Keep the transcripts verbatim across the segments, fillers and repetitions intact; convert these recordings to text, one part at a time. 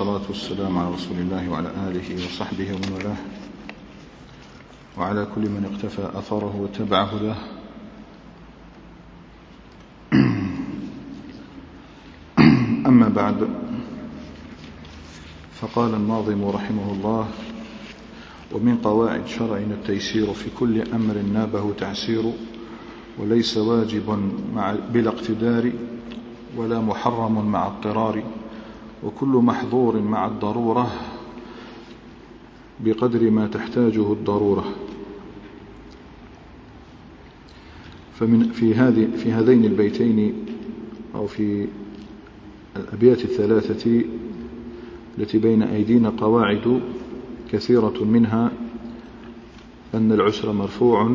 والصلاة والسلام على رسول الله وعلى آله وصحبه ومن والاه وعلى كل من اقتفى أثره واتبع هداه. أما بعد، فقال الناظم رحمه الله: ومن قواعد شرعنا التيسير في كل أمر نابه تعسير، وليس واجب مع بلا اقتدار ولا محرم مع اضطرار، وكل محظور مع الضرورة بقدر ما تحتاجه الضرورة. فمن في هذه في هذين البيتين أو في الأبيات الثلاثة التي بين أيدينا قواعد كثيرة، منها أن العسر مرفوع،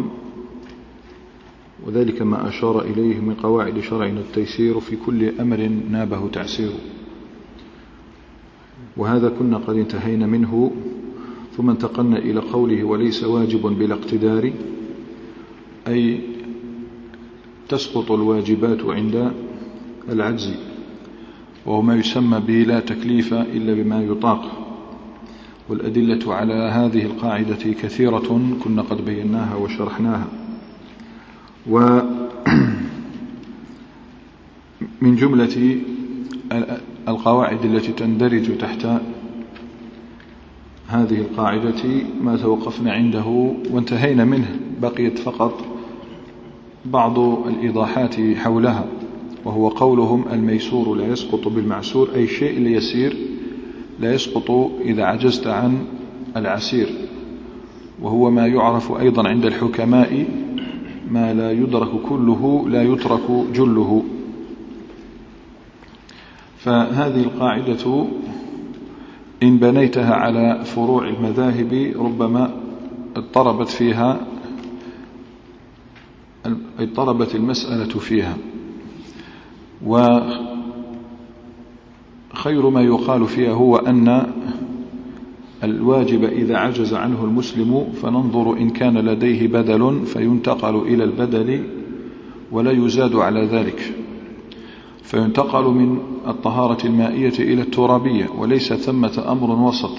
وذلك ما أشار إليه من قواعد شرعنا التيسير في كل أمر نابه تعسير. وهذا كنا قد انتهينا منه، ثم انتقلنا إلى قوله: وليس واجب بلا اقتدار، أي تسقط الواجبات عند العجز، وهو ما يسمى به لا تكليف إلا بما يطاق. والأدلة على هذه القاعدة كثيرة كنا قد بيناها وشرحناها. ومن جملة القواعد التي تندرج تحت هذه القاعدة ما توقفنا عنده وانتهينا منه، بقيت فقط بعض الإيضاحات حولها، وهو قولهم: الميسور لا يسقط بالمعسور، أي شيء اليسير لا يسقط إذا عجزت عن العسير، وهو ما يعرف أيضا عند الحكماء ما لا يدرك كله لا يترك جله. فهذه القاعدة إن بنيتها على فروع المذاهب ربما اضطربت فيها اضطربت المسألة فيها، وخير ما يقال فيها هو أن الواجب إذا عجز عنه المسلم فننظر إن كان لديه بدل فينتقل إلى البدل ولا يزاد على ذلك، فينتقل من الطهارة المائية إلى الترابية، وليس ثمة أمر وسط.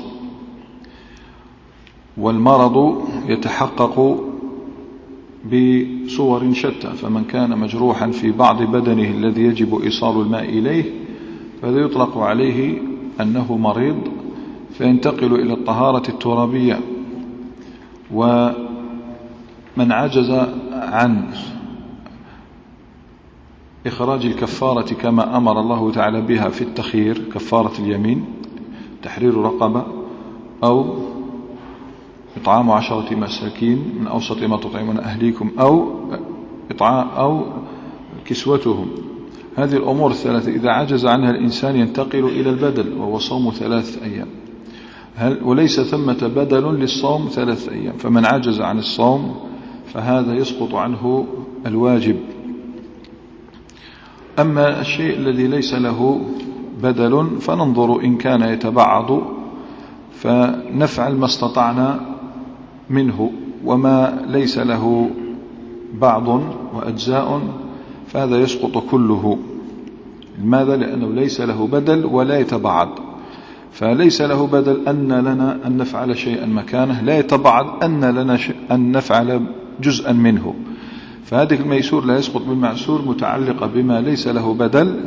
والمرض يتحقق بصور شتى، فمن كان مجروحا في بعض بدنه الذي يجب إيصال الماء إليه فهذا يطلق عليه أنه مريض، فينتقل إلى الطهارة الترابية. ومن عجز عن إخراج الكفارة كما أمر الله تعالى بها في التخيير، كفارة اليمين تحرير رقبة أو إطعام عشرة مساكين من أوسط ما تطعمون أهليكم أو إطعام أو كسوتهم، هذه الأمور الثلاثة إذا عجز عنها الإنسان ينتقل إلى البدل، وهو صوم ثلاثة أيام. هل وليس ثمة بدل للصوم ثلاثة أيام، فمن عجز عن الصوم فهذا يسقط عنه الواجب. أما الشيء الذي ليس له بدل فننظر إن كان يتبعض فنفعل ما استطعنا منه، وما ليس له بعض وأجزاء فهذا يسقط كله. لماذا؟ لأنه ليس له بدل ولا يتبعض، فليس له بدل أن لنا أن نفعل شيئا مكانه، لا يتبعض أن لنا أن نفعل جزءا منه. فهذه الميسور لا يسقط بالمعسور متعلقة بما ليس له بدل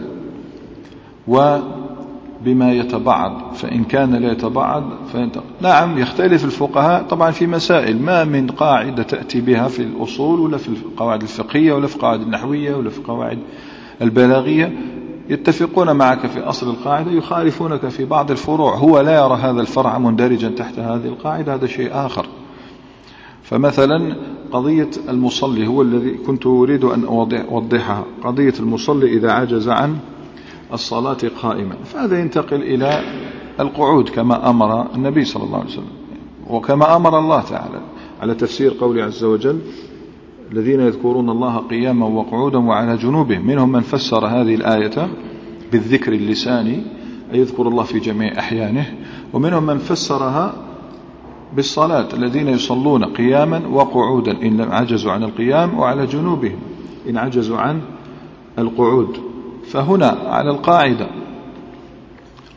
وبما يتبعض، فإن كان لا يتبعض فينتقل. نعم، يختلف الفقهاء طبعا في مسائل، ما من قاعدة تأتي بها في الأصول ولا في القواعد الفقهية ولا في القواعد النحوية ولا في القواعد البلاغية يتفقون معك في أصل القاعدة، يخالفونك في بعض الفروع. هو لا يرى هذا الفرع مندرجا تحت هذه القاعدة، هذا شيء آخر. فمثلا قضية المصلي هو الذي كنت أريد أن أوضحها، قضية المصلي إذا عجز عن الصلاة قائما فهذا ينتقل إلى القعود كما أمر النبي صلى الله عليه وسلم، وكما أمر الله تعالى على تفسير قوله عز وجل: الذين يذكرون الله قياما وقعودا وعلى جنوبهم. منهم من فسر هذه الآية بالذكر اللساني، أي يذكر الله في جميع أحيانه، ومنهم من فسرها بالصلاة، الذين يصلون قياما وقعودا إن لم عجزوا عن القيام، وعلى جنوبهم إن عجزوا عن القعود. فهنا على القاعدة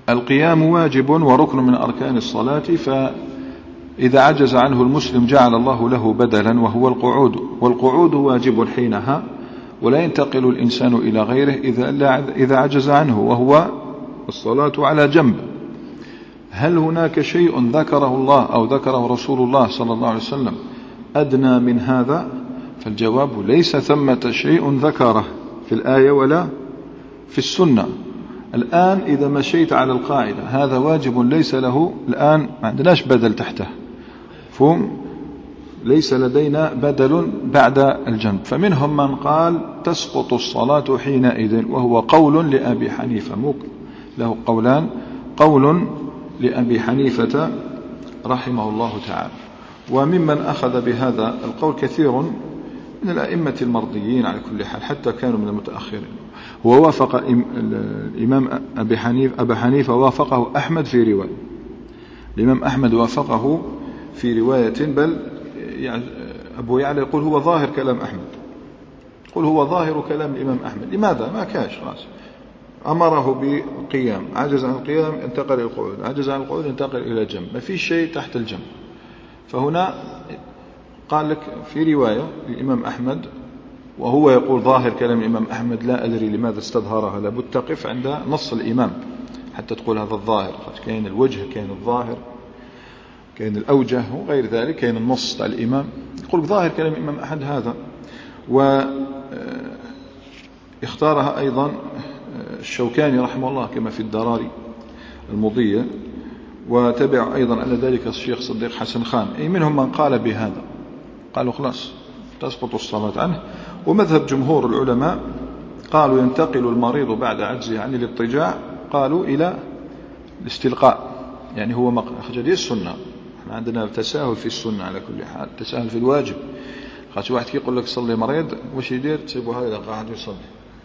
القيام واجب وركن من أركان الصلاة، فإذا عجز عنه المسلم جعل الله له بدلا وهو القعود، والقعود واجب حينها، ولا ينتقل الإنسان إلى غيره إذا عجز عنه، وهو الصلاة على جنب. هل هناك شيء ذكره الله أو ذكره رسول الله صلى الله عليه وسلم أدنى من هذا؟ فالجواب ليس ثمة شيء ذكره في الآية ولا في السنة. الآن إذا مشيت على القاعدة هذا واجب ليس له، الآن ما عندناش بدل تحته، فهم ليس لدينا بدل بعد الجنب. فمنهم من قال تسقط الصلاة حينئذ، وهو قول لأبي حنيفة، مو له قولان، قول لأبي حنيفة رحمه الله تعالى. وممن أخذ بهذا القول كثير من الأئمة المرضيين على كل حال، حتى كانوا من المتأخرين. ووافق الإمام أبي حنيفة أبا حنيفة وافقه أحمد في رواية، الإمام أحمد وافقه في رواية، بل يعني أبو يعلى يقول هو ظاهر كلام أحمد، يقول هو ظاهر كلام الإمام أحمد. لماذا؟ ما كاش خلاص، أمره بالقيام، عجز عن القيام انتقل إلى القعود، عجز عن القعود انتقل إلى جنب، ما في شيء تحت الجنب. فهنا قال لك في رواية الإمام أحمد، وهو يقول ظاهر كلام الإمام أحمد، لا أدري لماذا استظهرها، لابد تقف عند نص الإمام حتى تقول هذا الظاهر. كاين الوجه، كاين الظاهر، كاين الأوجه وغير ذلك، كاين النص تاع الإمام، يقول ظاهر كلام الإمام أحد هذا. واختارها أيضا الشوكاني رحمه الله كما في الدراري المضية، وتبع أيضا على ذلك الشيخ صديق حسن خان. أي منهم من قال بهذا، قالوا خلاص تسقط الصلاة عنه. ومذهب جمهور العلماء قالوا ينتقل المريض بعد عجزه عن الاضطجاع، قالوا إلى الاستلقاء، يعني هو مخرج السنة. احنا عندنا تساهل في السنة على كل حال، تساهل في الواجب. خاطر واحد يقول لك صلي مريض، واش يدير؟ تسيبه هذا قاعد يصلي؟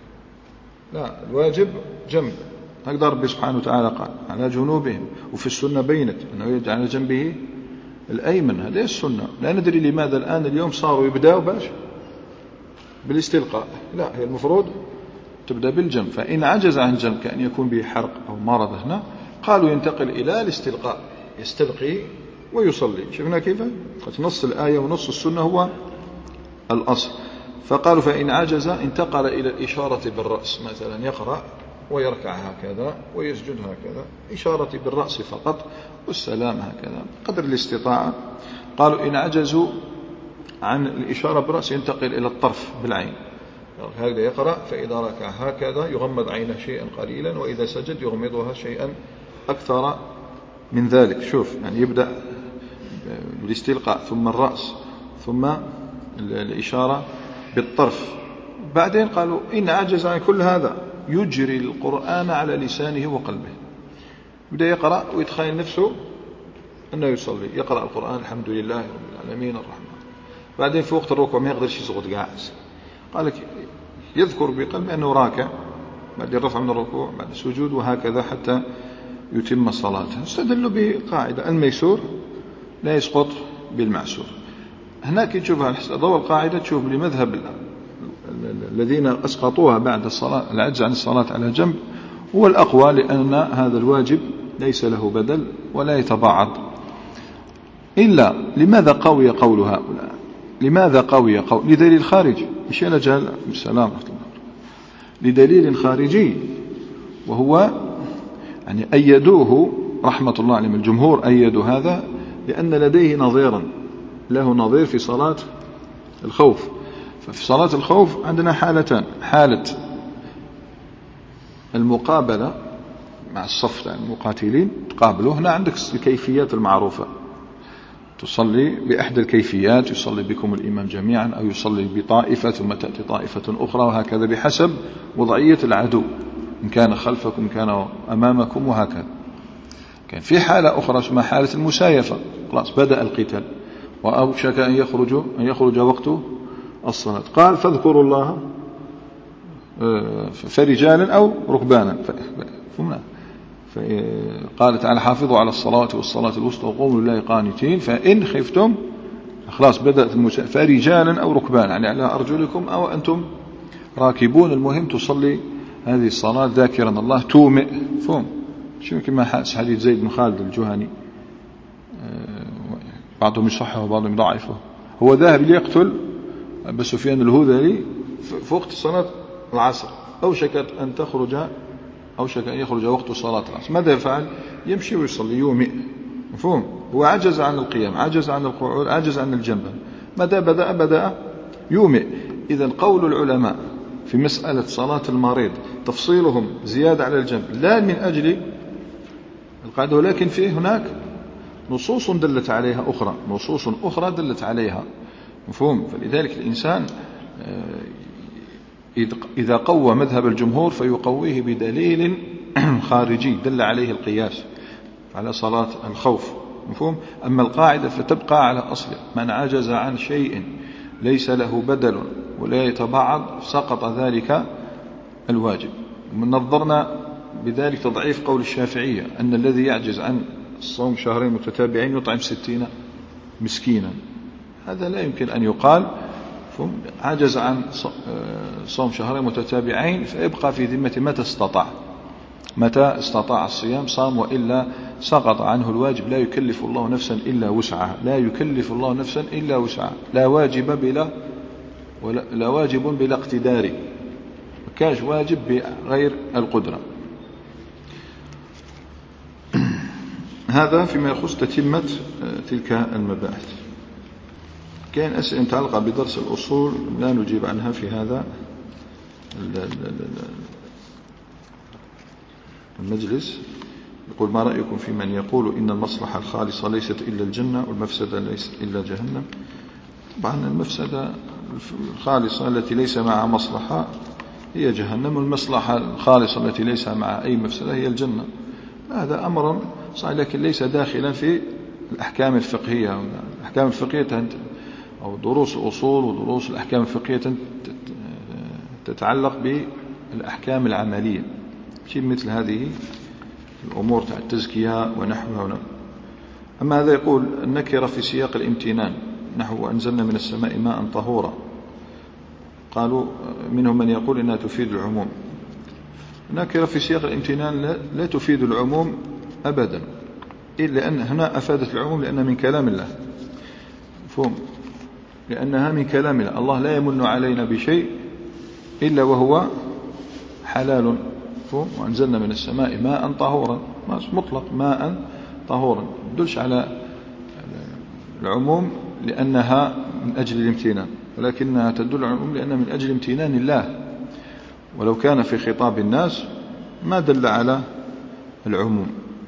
لا، الواجب جنب، هكذا ربي سبحانه وتعالى قال على جنوبهم، وفي السنة بينت أنه يجعل على جنبه الأيمن، هذه السنة. لا ندري لماذا الآن اليوم صاروا يبدأوا باش بالاستلقاء، لا، هي المفروض تبدأ بالجنب. فإن عجز عن الجنب كأن يكون به حرق أو مرض هنا، قالوا ينتقل إلى الاستلقاء، يستلقي ويصلي. شفنا كيف نص الآية ونص السنة هو الأصل. فقالوا فإن عجز انتقل إلى الإشارة بالرأس، مثلا يقرأ ويركع هكذا ويسجد هكذا، إشارة بالرأس فقط، والسلام هكذا قدر الاستطاعة. قالوا إن عجزوا عن الإشارة بالرأس ينتقل إلى الطرف بالعين، هكذا يقرأ، فإذا ركع هكذا يغمض عينه شيئا قليلا، وإذا سجد يغمضها شيئا أكثر من ذلك. شوف يعني يبدأ بالاستلقاء ثم الرأس ثم الإشارة بالطرف. بعدين قالوا إن عجز عن كل هذا يجري القرآن على لسانه وقلبه، بدأ يقرأ ويتخيل نفسه أنه يصلي، يقرأ القرآن الحمد لله رب العالمين الرحمن. بعدين في وقت الركوع ما يقدرش يسقط قاعد، قال لك يذكر بقلبه أنه راكع، بعد الرفع من الركوع، بعد السجود، وهكذا حتى يتم صلاته. استدلوا بقاعدة الميسور لا يسقط بالمعسور. هناك تشوفها ضوء القاعدة، تشوف لمذهب الذين أسقطوها بعد الصلاة العجز عن الصلاة على جنب هو الأقوى، لأن هذا الواجب ليس له بدل ولا يتباعد. إلا لماذا قوي قول هؤلاء؟ لماذا قوي قول؟ لدليل خارجي، مش أنا جهل السلام ورحمة الله، لدليل خارجي، وهو يعني أيدوه رحمة الله عليهم، الجمهور أيدوا هذا لأن لديه نظيرا، له نظير في صلاة الخوف. ففي صلاة الخوف عندنا حالتان، حالة المقابلة مع الصف يعني المقاتلين تقابلوا، هنا عندك الكيفيات المعروفة، تصلي بأحد الكيفيات، يصلي بكم الإمام جميعا، أو يصلي بطائفة ثم تأتي طائفة أخرى، وهكذا بحسب وضعية العدو، إن كان خلفكم إن كان أمامكم، وهكذا. كان في حالة أخرى اسمها حالة المسايفة، خلاص بدأ القتال وأوشك أن يخرج أن يخرج وقت الصلاة، قال فاذكروا الله فرجالا أو ركبانا. قال تعالى حافظوا على الصلاة والصلاة الوسطى وقوموا لله قانتين فإن خفتم، خلاص بدأت المسايفة، فرجالا أو ركبانا يعني على أرجلكم أو أنتم راكبون. المهم تصلي هذه الصلاة ذاكرا الله، تومئ فهم شو كما حديث زيد بن خالد الجهني بعضهم يصحه وبعضهم يضعفه. هو ذاهب ليقتل أبا سفيان الهذلي في وقت صلاة العصر، أوشكت أن تخرج أوشك أن يخرج وقت صلاة العصر. ماذا يفعل؟ يمشي ويصلي يومئ. مفهوم؟ هو عجز عن القيام، عجز عن القعود، عجز عن الجنب. متى بدأ بدأ يومئ. إذا قول العلماء في مسألة صلاة المريض تفصيلهم زيادة على الجنب لا من أجل القاعدة، ولكن فيه هناك نصوص دلت عليها أخرى، نصوص أخرى دلت عليها. مفهوم؟ فلذلك الإنسان إذا قوى مذهب الجمهور فيقويه بدليل خارجي دل عليه القياس على صلاة الخوف. مفهوم؟ أما القاعدة فتبقى على أصله. من عجز عن شيء ليس له بدل ولا يتبعض سقط ذلك الواجب. من نظرنا بذلك تضعيف قول الشافعية أن الذي يعجز عن الصوم شهرين متتابعين يطعم ستين مسكينا، هذا لا يمكن أن يقال. عجز عن صوم شهرين متتابعين فيبقى في ذمة متى استطاع، متى استطاع الصيام صام، وإلا سقط عنه الواجب. لا يكلف الله نفسا إلا وسعها، لا يكلف الله نفسا إلا وسعها. لا واجب بلا ولا لا واجب بلا اقتدار، كاش واجب بغير القدرة. هذا فيما يخص تتمة تلك المباحث. كاين أسئلة متعلقة بدرس الأصول لا نجيب عنها في هذا المجلس. يقول: ما رأيكم في من يقول إن المصلحة الخالصة ليست إلا الجنة والمفسدة ليست إلا جهنم؟ طبعا المفسدة الخالصة التي ليس معها مصلحة هي جهنم، والمصلحة الخالصة التي ليس معها أي مفسدة هي الجنة. هذا أمر صحيح، لكن ليس داخلا في الأحكام الفقهية. الأحكام الفقهية أو دروس الأصول ودروس الأحكام الفقهية تتعلق بالأحكام العملية، شيء مثل هذه الأمور تاع التزكية ونحوها. أما هذا يقول النكرة في سياق الامتنان، نحو أنزلنا من السماء ماء طهورا، قالوا منهم من يقول إنها تفيد العموم. النكرة في سياق الامتنان لا, لا تفيد العموم أبدا، إلا أن هنا أفادت العموم لأنها من كلام الله. فهم؟ لأنها من كلام الله. الله لا يمن علينا بشيء إلا وهو حلال. فهم؟ وأنزلنا من السماء ماء طهورا، مطلق ماء طهورا، يدلش على العموم لأنها من أجل الامتنان، ولكنها تدل على العموم لأنها من أجل امتنان الله. ولو كان في خطاب الناس ما دل على العموم.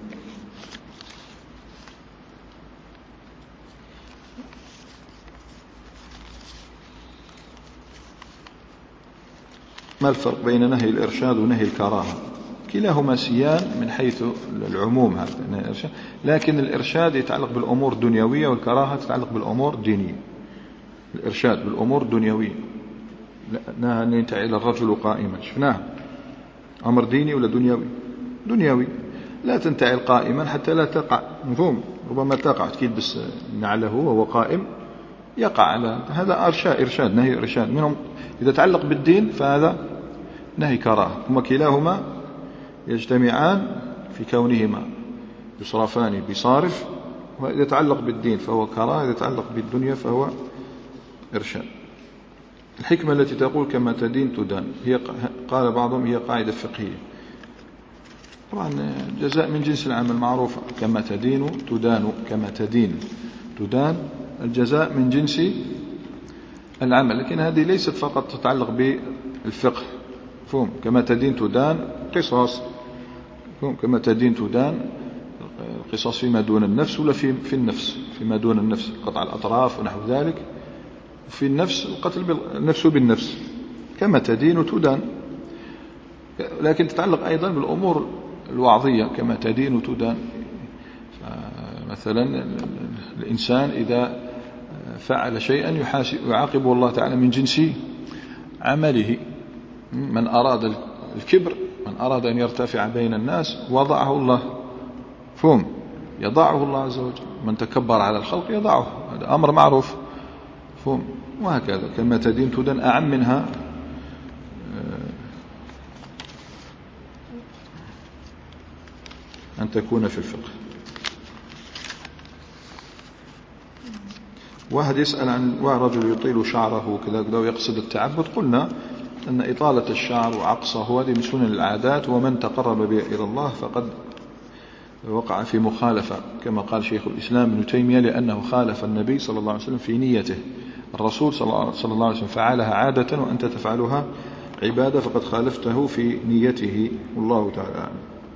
ما الفرق بين نهي الإرشاد ونهي الكراهة؟ كلاهما سيان من حيث العموم، هذا لكن الإرشاد يتعلق بالأمور الدنيوية والكراهة تتعلق بالأمور الدينية. الإرشاد بالأمور الدنيوية، نهى أن ينتهي إلى الرجل قائما، شفناه أمر ديني ولا دنيوي؟ دنيوي. لا تنتهي قائما حتى لا تقع. مفهوم؟ ربما تقع تكيد بس نعله وهو قائم يقع على هذا إرشاد. إرشاد نهي إرشاد. منهم إذا تعلق بالدين فهذا نهي كراهة. هما كلاهما يجتمعان في كونهما يصرفان بصارف، وإذا يتعلق بالدين فهو كراهة، إذا يتعلق بالدنيا فهو إرشاد. الحكمة التي تقول كما تدين تدان، هي قال بعضهم هي قاعدة فقهية. طبعا جزاء من جنس العمل معروفة، كما تدين تدان، كما تدين تدان، الجزاء من جنس العمل. لكن هذه ليست فقط تتعلق بالفقه. فهم؟ كما تدين تدان قصاص. فهم؟ كما تدين تدان القصاص فيما دون النفس ولا في في النفس، فيما دون النفس قطع الأطراف ونحو ذلك. في النفس القتل بالنفس بالنفس، كما تدين تدان. لكن تتعلق أيضا بالأمور الوعظية، كما تدين تدان. مثلا الإنسان إذا فعل شيئا يحاسب يعاقبه الله تعالى من جنس عمله. من أراد الكبر، من أراد أن يرتفع بين الناس وضعه الله. فهم؟ يضعه الله عز وجل. من تكبر على الخلق يضعه، هذا أمر معروف. فهم؟ وهكذا كما تدين تدان أعم منها. أن تكون في الفقه. واحد يسأل عن رجل يطيل شعره كذا كذا ويقصد التعبد. قلنا أن إطالة الشعر وعقصه هذه من سنن العادات، ومن تقرب بها إلى الله فقد وقع في مخالفة كما قال شيخ الإسلام ابن تيمية، لأنه خالف النبي صلى الله عليه وسلم في نيته. الرسول صلى الله عليه وسلم فعلها عادة وأنت تفعلها عبادة، فقد خالفته في نيته، والله تعالى أعلم.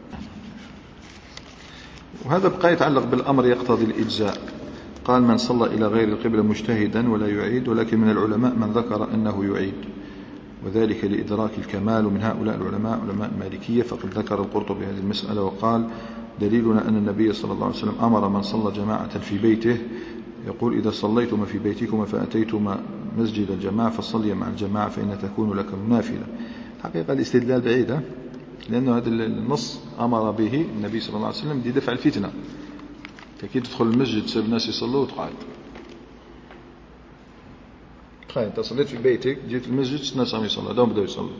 وهذا بقى يتعلق بالأمر يقتضي الإجزاء. قال من صلى إلى غير القبلة مجتهدا ولا يعيد، ولكن من العلماء من ذكر أنه يعيد، وذلك لإدراك الكمال. ومن هؤلاء العلماء علماء المالكية، فقد ذكر القرطبي هذه المسألة وقال دليلنا أن النبي صلى الله عليه وسلم أمر من صلى جماعة في بيته، يقول إذا صليتما في بيتكما فأتيتما مسجد الجماعة فصلي مع الجماعة فإن تكون لكم نافلة. حقيقة الاستدلال بعيدة، لأنه هذا النص أمر به النبي صلى الله عليه وسلم لدفع الفتنة. تكيد تدخل المسجد تسيب الناس يصلوا وتقعد. تخيل أنت صليت في بيتك، جيت المسجد الناس عم يصلوا، دوم بدأوا يصلوا،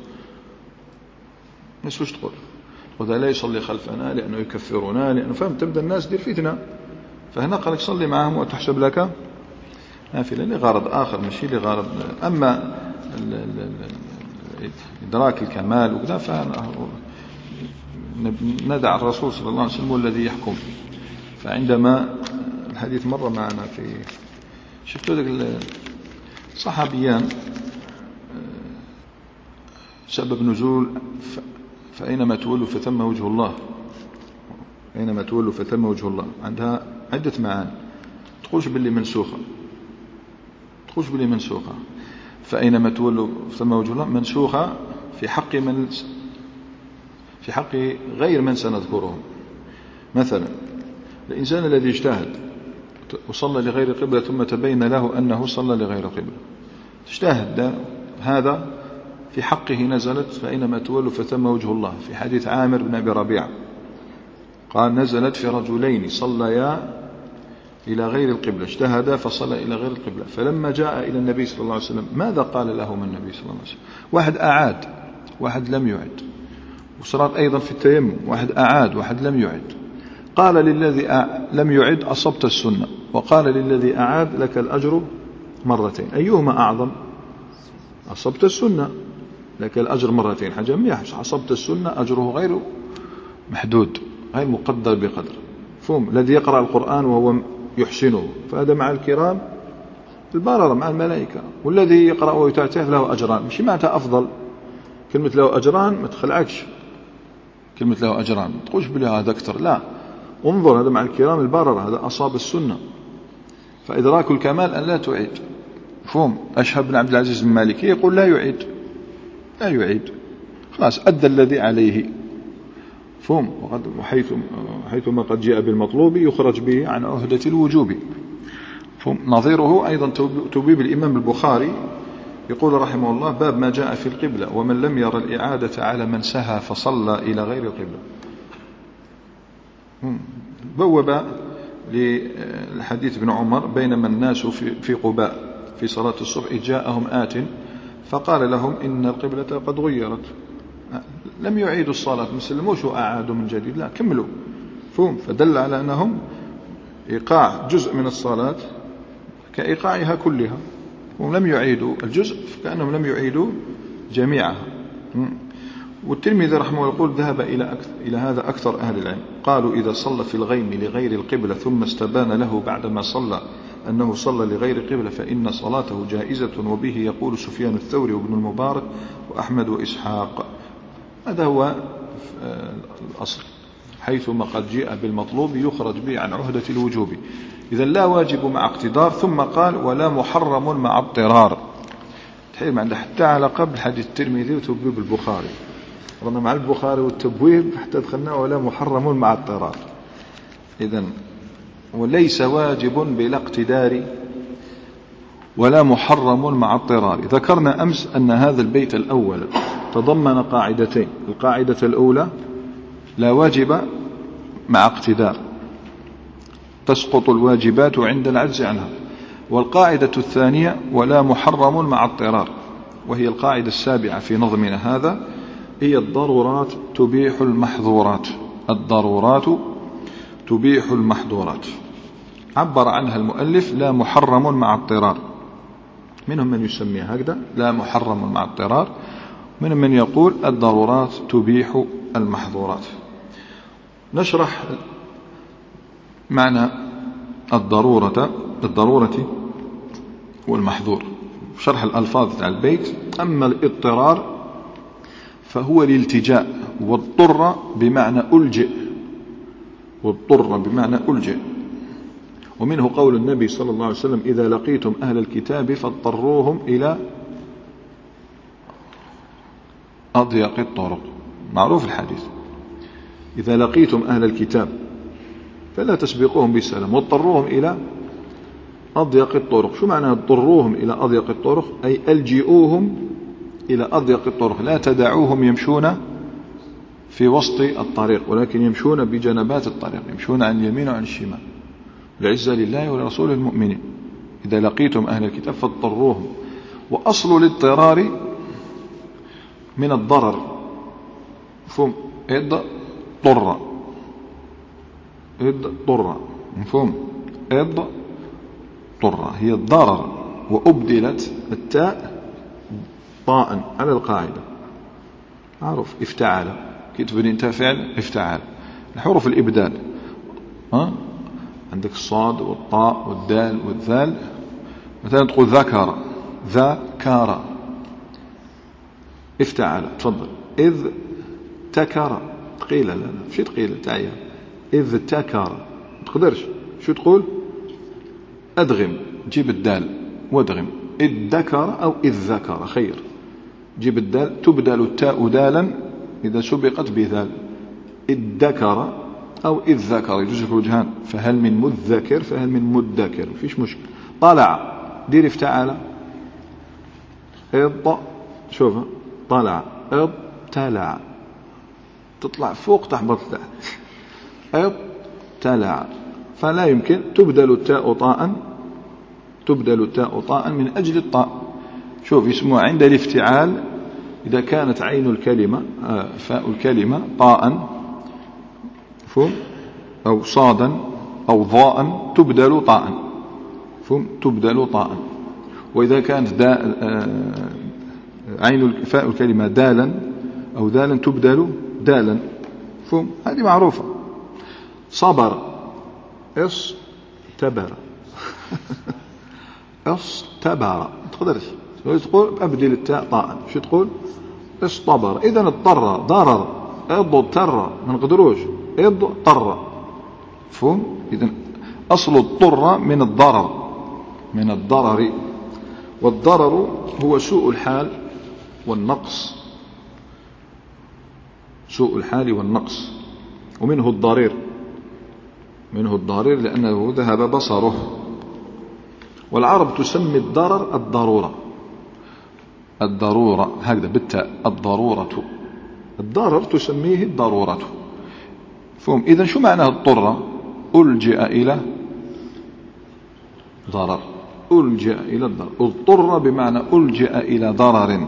نسوش تقول وذا لا يصلي خلفنا لأنه يكفرنا، لأنه فهم تبدأ الناس دير فتنة. فهنا قالك صلي معهم وتحسب لك نافلة لغرض آخر، مشي لغرض. أما إدراك الكمال وكذا فندع الرسول صلى الله عليه وسلم الذي يحكم. فعندما الحديث مرة معنا في شفتوا ذلك الصحابيان سبب نزول فأينما تولوا فثم وجه الله، أينما تولوا فثم وجه الله، عندها عدة معاني. تقولش باللي منسوخة، تقولش باللي منسوخة. فأينما تولوا فثم وجه الله منسوخة في حق من في حق غير من سنذكرهم. مثلا الإنسان الذي اجتهد وصلى لغير قبلة ثم تبين له أنه صلى لغير قبلة، اجتهد، هذا في حقه نزلت فأينما تولوا فثم وجه الله. في حديث عامر بن أبي ربيعة قال نزلت في رجلين صليا إلى غير القبلة، اجتهدا فصلى إلى غير القبلة، فلما جاء إلى النبي صلى الله عليه وسلم ماذا قال لهم النبي صلى الله عليه وسلم؟ واحد أعاد، واحد لم يعد. وصارت أيضا في التيمم، واحد أعاد واحد لم يعد. قال للذي لم يعد أصبت السنة، وقال للذي أعاد لك الأجر مرتين. أيهما أعظم؟ أصبت السنة لك الأجر مرتين. حاجة ميحش، أصبت السنة أجره غير محدود، غير مقدر بقدر. فهم الذي يقرأ القرآن وهو يحسنه فهذا مع الكرام البررة مع الملائكة، والذي يقرأ ويتعتف له أجران. مش معناتها أفضل كلمة له أجران، ما تخلعكش كلمة له أجران، ما تقولش بلي هذا أكثر، لا، انظر هذا مع الكرام البررة، هذا أصاب السنة. فإدراك الكمال أن لا تعيد. فهم أشهب بن عبد العزيز المالكي يقول لا يعيد، لا يعيد، خلاص أدى الذي عليه. فهم وحيث حيثما قد جاء بالمطلوب يخرج به عن عهدة الوجوب. فهم نظيره أيضا تبيب الإمام البخاري يقول رحمه الله باب ما جاء في القبلة ومن لم ير الإعادة على من سهى فصلى إلى غير القبلة. بوب للحديث ابن عمر بينما الناس في قباء في صلاة الصبح جاءهم آت فقال لهم إن القبلة قد غيرت، لم يعيدوا الصلاة مسلموش وأعادوا من جديد، لا كملوا. فهم فدل على أنهم إيقاع جزء من الصلاة كإيقاعها كلها، ولم يعيدوا الجزء كأنهم لم يعيدوا جميعها. والترمذي رحمه الله يقول ذهب إلى أكثر إلى هذا أكثر أهل العلم، قالوا إذا صلى في الغيم لغير القبلة ثم استبان له بعدما صلى أنه صلى لغير قبلة فإن صلاته جائزة، وبه يقول سفيان الثوري وابن المبارك وأحمد وإسحاق. هذا هو الأصل، حيثما قد جاء بالمطلوب يخرج به عن عهدة الوجوب. إذا لا واجب مع اقتدار، ثم قال ولا محرم مع اضطرار. تحيل عنده حتى علاقة بالحديث الترمذي وتبويب البخاري، رغم مع البخاري والتبويب حتى دخلنا ولا محرم مع اضطرار. إذن وليس واجب بلا اقتدار ولا محرم مع اضطرار. ذكرنا أمس أن هذا البيت الأول تضمن قاعدتين. القاعدة الأولى لا واجب مع اقتدار، تسقط الواجبات عند العجز عنها. والقاعدة الثانية ولا محرم مع اضطرار، وهي القاعدة السابعة في نظمنا هذا، هي الضرورات تبيح المحظورات. الضرورات تبيح المحظورات. عبر عنها المؤلف لا محرم مع اضطرار. منهم من يسمي هكذا لا محرم مع اضطرار، منهم من يقول الضرورات تبيح المحظورات. نشرح معنى الضرورة الضرورة والمحظور، شرح الألفاظ على البيت. أما الاضطرار فهو الالتجاء، واضطر بمعنى ألجئ، واضطر بمعنى ألجئ. ومنه قول النبي صلى الله عليه وسلم إذا لقيتم أهل الكتاب فاضطروهم إلى أضيق الطرق. معروف الحديث، إذا لقيتم أهل الكتاب فلا تسبقوهم بالسلام واضطروهم إلى أضيق الطرق. شو معنى اضطروهم إلى أضيق الطرق؟ أي ألجئوهم إلى أضيق الطرق، لا تدعوهم يمشون في وسط الطريق، ولكن يمشون بجنبات الطريق، يمشون عن اليمين وعن الشمال. العزة لله ولرسوله المؤمنين. إذا لقيتم أهل الكتاب فاضطروهم. وأصل الاضطرار من الضرر، مفهوم؟ اضطر اضطر مفهوم؟ اضطر هي الضرر، وأبدلت التاء طاء على القاعدة. معروف افتعل، كتب انت فعل افتعل، الحروف الإبدال. ها عندك الصاد والطاء والدال والذال. مثلا تقول ذكر، ذكر افتعل. تفضل. إذ تكر ثقيلة، لا لا ماشي ثقيلة تعيا. إذ تكر تقدرش. شو تقول؟ أدغم، جيب الدال وادغم. إذ ذكر أو إذ ذكر خير، جيب الدال. تبدل التاء دالا إذا سبقت بذال. إذ ذكر أو إذ ذكر يجوز في الوجهان. فهل من مذكر فهل من مذكر، فيش مشكل. طلع دير افتعل. إذ شوف طلع، إذ تلع تطلع فوق تحبط تحت. إذ تلع. فلا يمكن تبدل التاء طاء، تبدل التاء طاء من أجل الطاء. شوف يسموها عند الافتعال إذا كانت عين الكلمة فاء الكلمة طاء فهم، أو صادا أو ضاء تبدل طاء فهم، تبدل طاء. وإذا كانت داء عين فاء الكلمة دالا أو دالا تبدل دالا فهم. هذه معروفة. صبر استبر استبر تقدرش تقول أبدل التاء طاء. شو تقول؟ اصطبر. إذا اضطر ضرر، اضطر ما نقدروش، اضطر فهم. إذا أصل اضطر من الضرر، من الضرر. والضرر هو سوء الحال والنقص، سوء الحال والنقص. ومنه الضرير، منه الضرير لأنه ذهب بصره. والعرب تسمي الضرر الضرورة، الضرورة هكذا بالتاء، الضرورة. الضرر تسميه الضرورة فهم. إذن شو معنى اضطر؟ ألجئ إلى ضرر، ألجئ إلى الضرر. اضطر بمعنى ألجئ إلى ضرر.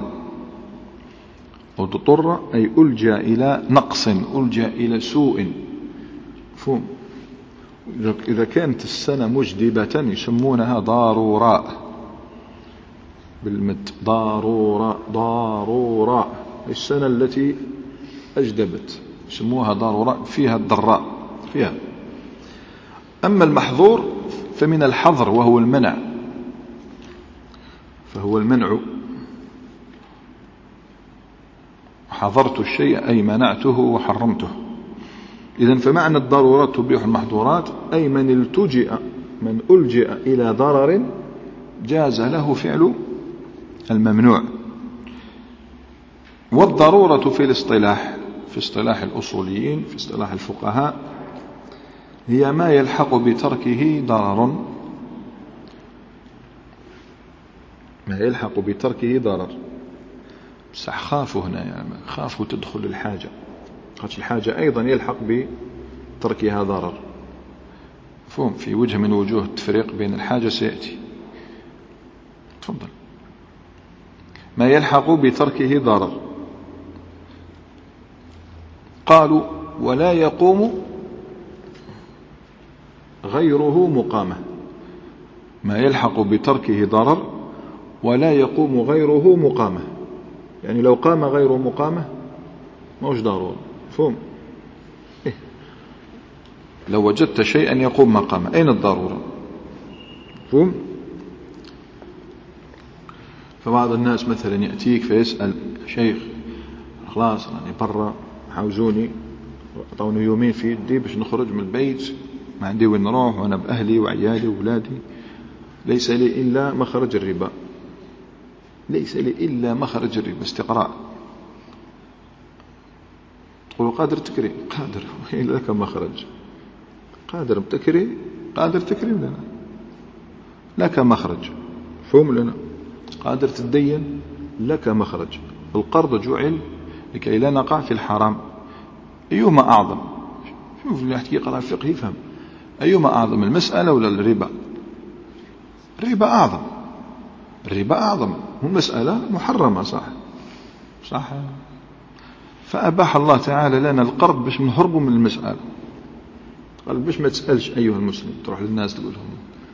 اضطر أي ألجئ إلى نقص، ألجئ إلى سوء فهم. إذا كانت السنة مجدبة يسمونها ضاروراء بالمد، ضاروراء ضاروراء السنة التي أجدبت يسموها ضاروراء، فيها الضراء فيها. أما المحظور فمن الحظر وهو المنع، فهو المنع. حظرت الشيء أي منعته وحرمته. إذن فمعنى الضرورات تبيح المحظورات أي من التجئ، من ألجئ إلى ضرر جاز له فعل الممنوع. والضرورة في الاصطلاح، في اصطلاح الأصوليين، في اصطلاح الفقهاء، هي ما يلحق بتركه ضرر، ما يلحق بتركه ضرر. بس خافوا هنا يعني خافوا تدخل الحاجة، خاطر الحاجة أيضا يلحق بتركها ضرر. فهم في وجه من وجوه التفريق بين الحاجة سيأتي. تفضل. ما يلحق بتركه ضرر. قالوا ولا يقوم غيره مقامة، ما يلحق بتركه ضرر ولا يقوم غيره مقامة. يعني لو قام غيره مقامة موش ضرورة، فهم؟ إيه؟ لو وجدت شيئا يقوم مقامة أين الضرورة؟ فهم؟ فبعض الناس مثلا يأتيك فيسأل شيخ خلاص يعني برا حاوزوني أعطوني يومين في يدي باش نخرج من البيت، ما عندي وين نروح وأنا بأهلي وعيالي وولادي، ليس لي إلا مخرج الربا، ليس لي إلا مخرج الربا استقراء. تقول قادر تكري؟ قادر، وإلا لك مخرج. قادر تكري؟ قادر تكري لنا، لك مخرج. فهم لنا؟ قادر تدين؟ لك مخرج. القرض جعل لكي لا نقع في الحرام. أيهما أعظم؟ شوف اللي يحكي يقرأ الفقه يفهم. أيهما أعظم، المسألة ولا الربا؟ الربا أعظم، الربا أعظم، والمسألة محرمة صح صح. فأباح الله تعالى لنا القرض باش نهربوا من المسألة. قال باش ما تسألش أيها المسلم، تروح للناس تقول لهم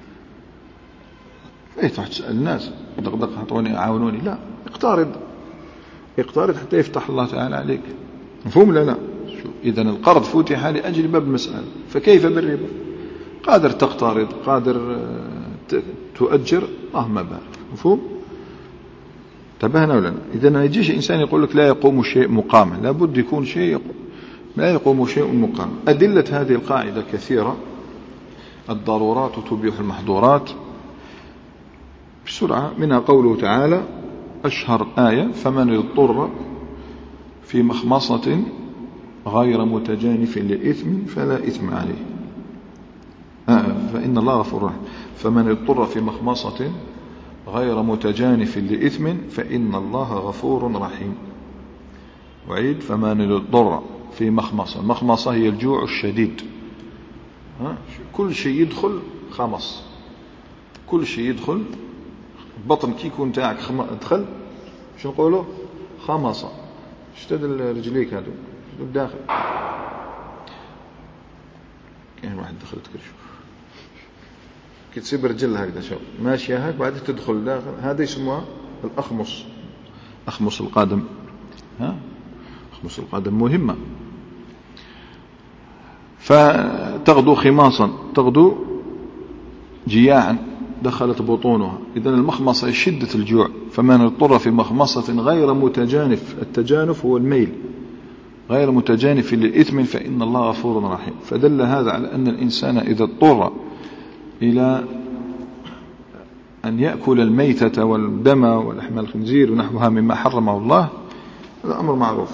ايه، تروح تسأل الناس دقدق اعطوني عاونوني، لا، اقترض اقترض حتى يفتح الله تعالى عليك. مفهوم لا لا؟ إذن القرض فتح لأجل باب المسألة، فكيف بالربا؟ قادر تقترض، قادر تؤجر، اللهم بارك. مفهوم؟ انتبهنا ولا لا؟ إذن ما يجيش إنسان يقول لك لا يقوم شيء مقاما، لابد يكون شيء يقوم. لا يقوم شيء مقام. أدلة هذه القاعدة كثيرة، الضرورات تبيح المحظورات. بسرعة منها قوله تعالى أشهر آية فمن اضطر في مخمصة غير متجانف لإثم فلا إثم عليه آه فإن الله غفور رحيم. فمن اضطر في مخمصة غير متجانف لإثم فإن الله غفور رحيم. وعيد فمن اضطر في مخمصة. المخمصة هي الجوع الشديد، ها؟ كل شيء يدخل خمص، كل شيء يدخل بطن كي يكون تاعك دخل شو نقوله خمصة. اشتد رجليك هذو الداخل، كاين واحد دخلت كل شوف كي تسيب رجل هكذا شوف ماشية هاك بعد تدخل داخل، هذا يسمى الأخمص، أخمص القدم. ها أخمص القدم مهمة. فتغدو خماصا، تغدو جياعا دخلت بطونها. إذن المخمصة شدة الجوع. فمن اضطر في مخمصة غير متجانف، التجانف هو الميل، غير متجانف للإثم فإن الله غفور رحيم. فدل هذا على أن الإنسان إذا اضطر إلى أن يأكل الميتة والدم ولحم الخنزير ونحوها مما حرمه الله، هذا أمر معروف.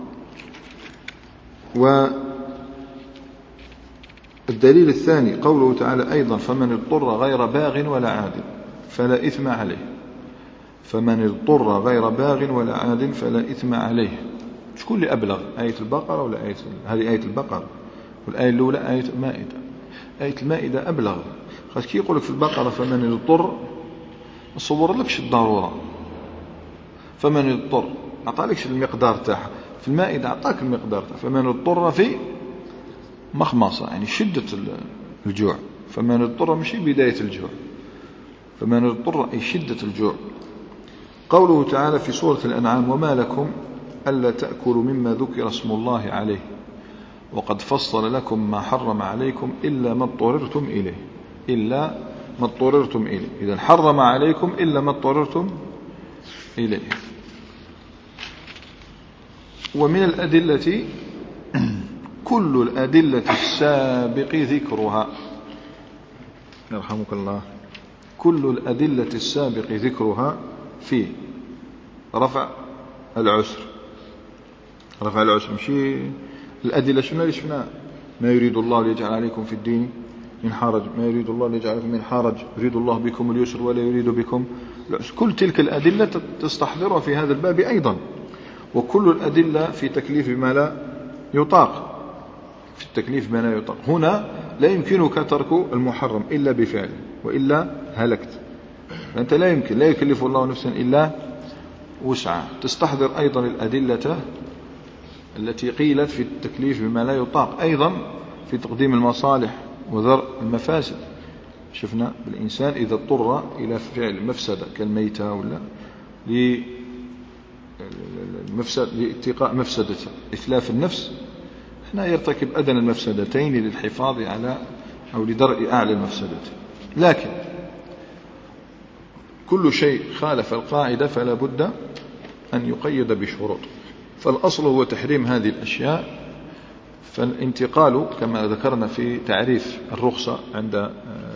والدليل الثاني قوله تعالى أيضا فمن اضطر غير باغ ولا عاد فلا إثم عليه. فمن اضطر غير باغ ولا عاد فلا إثم عليه. شكون اللي أبلغ، آية البقرة ولا آية هذه آية البقرة، والآية الأولى آية المائدة. آية المائدة أبلغ. خاص كي يقولك في البقرة فمن اضطر نصور لكش الضرورة، فمن اضطر أعطالكش المقدار تاعها. في المائدة أعطاك المقدار تاعها فمن اضطر في مخمصة يعني شدة الجوع. فمن اضطر مش بداية الجوع، فمن اضطر أي شدة الجوع. قوله تعالى في سورة الأنعام وما لكم ألا تأكلوا مما ذكر اسم الله عليه وقد فصل لكم ما حرم عليكم إلا ما اضطررتم إليه، إلا ما اضطررتم إليه. إذا حرم عليكم إلا ما اضطررتم إليه. ومن الأدلة كل الأدلة السابق ذكرها، يرحمك الله، كل الأدلة السابق ذكرها في رفع العسر. رفع العسر مشي الأدلة شنو اللي شفنا؟ ما يريد الله ليجعل عليكم في الدين من حرج، ما يريد الله ليجعلكم من حرج، يريد الله بكم اليسر ولا يريد بكم العسر. كل تلك الأدلة تستحضرها في هذا الباب أيضا. وكل الأدلة في تكليف ما لا يطاق، في التكليف ما لا يطاق. هنا لا يمكنك ترك المحرم إلا بفعل وإلا هلكت. فأنت لا يمكن، لا يكلف الله نفسا إلا وسعها. تستحضر أيضا الأدلة التي قيلت في التكليف بما لا يطاق أيضا في تقديم المصالح ودرء المفاسد. شفنا بالإنسان إذا اضطر إلى فعل مفسدة كالميتة ولا لمفسد لاتقاء مفسدة إتلاف النفس، هنا يرتكب أدنى المفسدتين للحفاظ على أو لدرء أعلى المفسدة. لكن كل شيء خالف القاعدة فلا بد أن يقيد بشروط. فالأصل هو تحريم هذه الأشياء. فالانتقال كما ذكرنا في تعريف الرخصة عند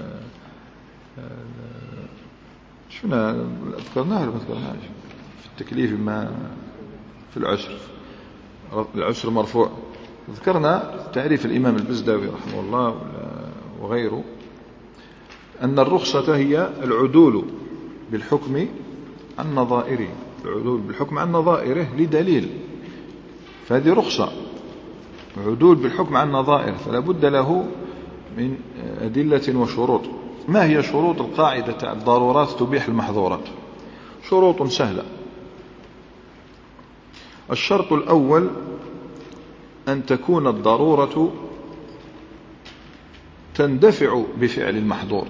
شنو ذكرناه ولا ما ذكرناش في التكليف ما في العسر، العسر مرفوع. ذكرنا تعريف الإمام البزداوي رحمه الله وغيره أن الرخصة هي العدول بالحكم عن نظائره، العدول بالحكم عن نظائره لدليل، فهذه رخصة، عدول بالحكم عن نظائره، فلا بد له من أدلة وشروط. ما هي شروط القاعدة؟ الضرورات تبيح المحظورات. شروط سهلة. الشرط الأول أن تكون الضرورة تندفع بفعل المحظور،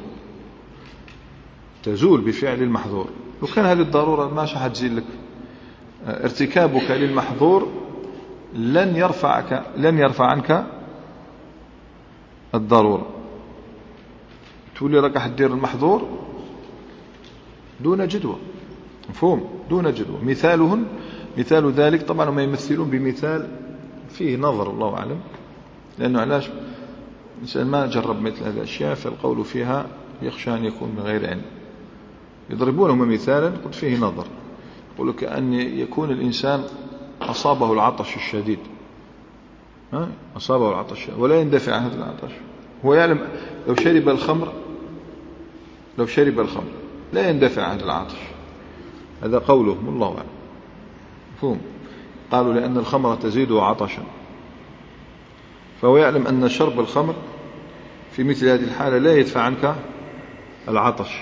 تزول بفعل المحظور. لو كان هذه الضرورة ما شحت تزيل لك، ارتكابك للمحظور لن يرفعك لن يرفع عنك الضرورة. تقول لي راك حدير المحظور دون جدوى، مفهوم؟ دون جدوى. مثالهن مثال ذلك طبعا ما يمثلون بمثال فيه نظر الله أعلم، لأنه علاش الإنسان ما جرب مثل هذه الأشياء فالقول فيها يخشى أن يكون من غير علم. يضربونهم مثالا قد فيه نظر، يقول كأن يكون الإنسان أصابه العطش الشديد، ها؟ أصابه العطش ولا يندفع عن هذا العطش. هو يعلم لو شرب الخمر لو شرب الخمر لا يندفع عن العطش. هذا قولهم الله أعلم، مفهوم؟ قالوا لأن الخمر تزيد عطشا، فهو يعلم أن شرب الخمر في مثل هذه الحالة لا يدفع عنك العطش،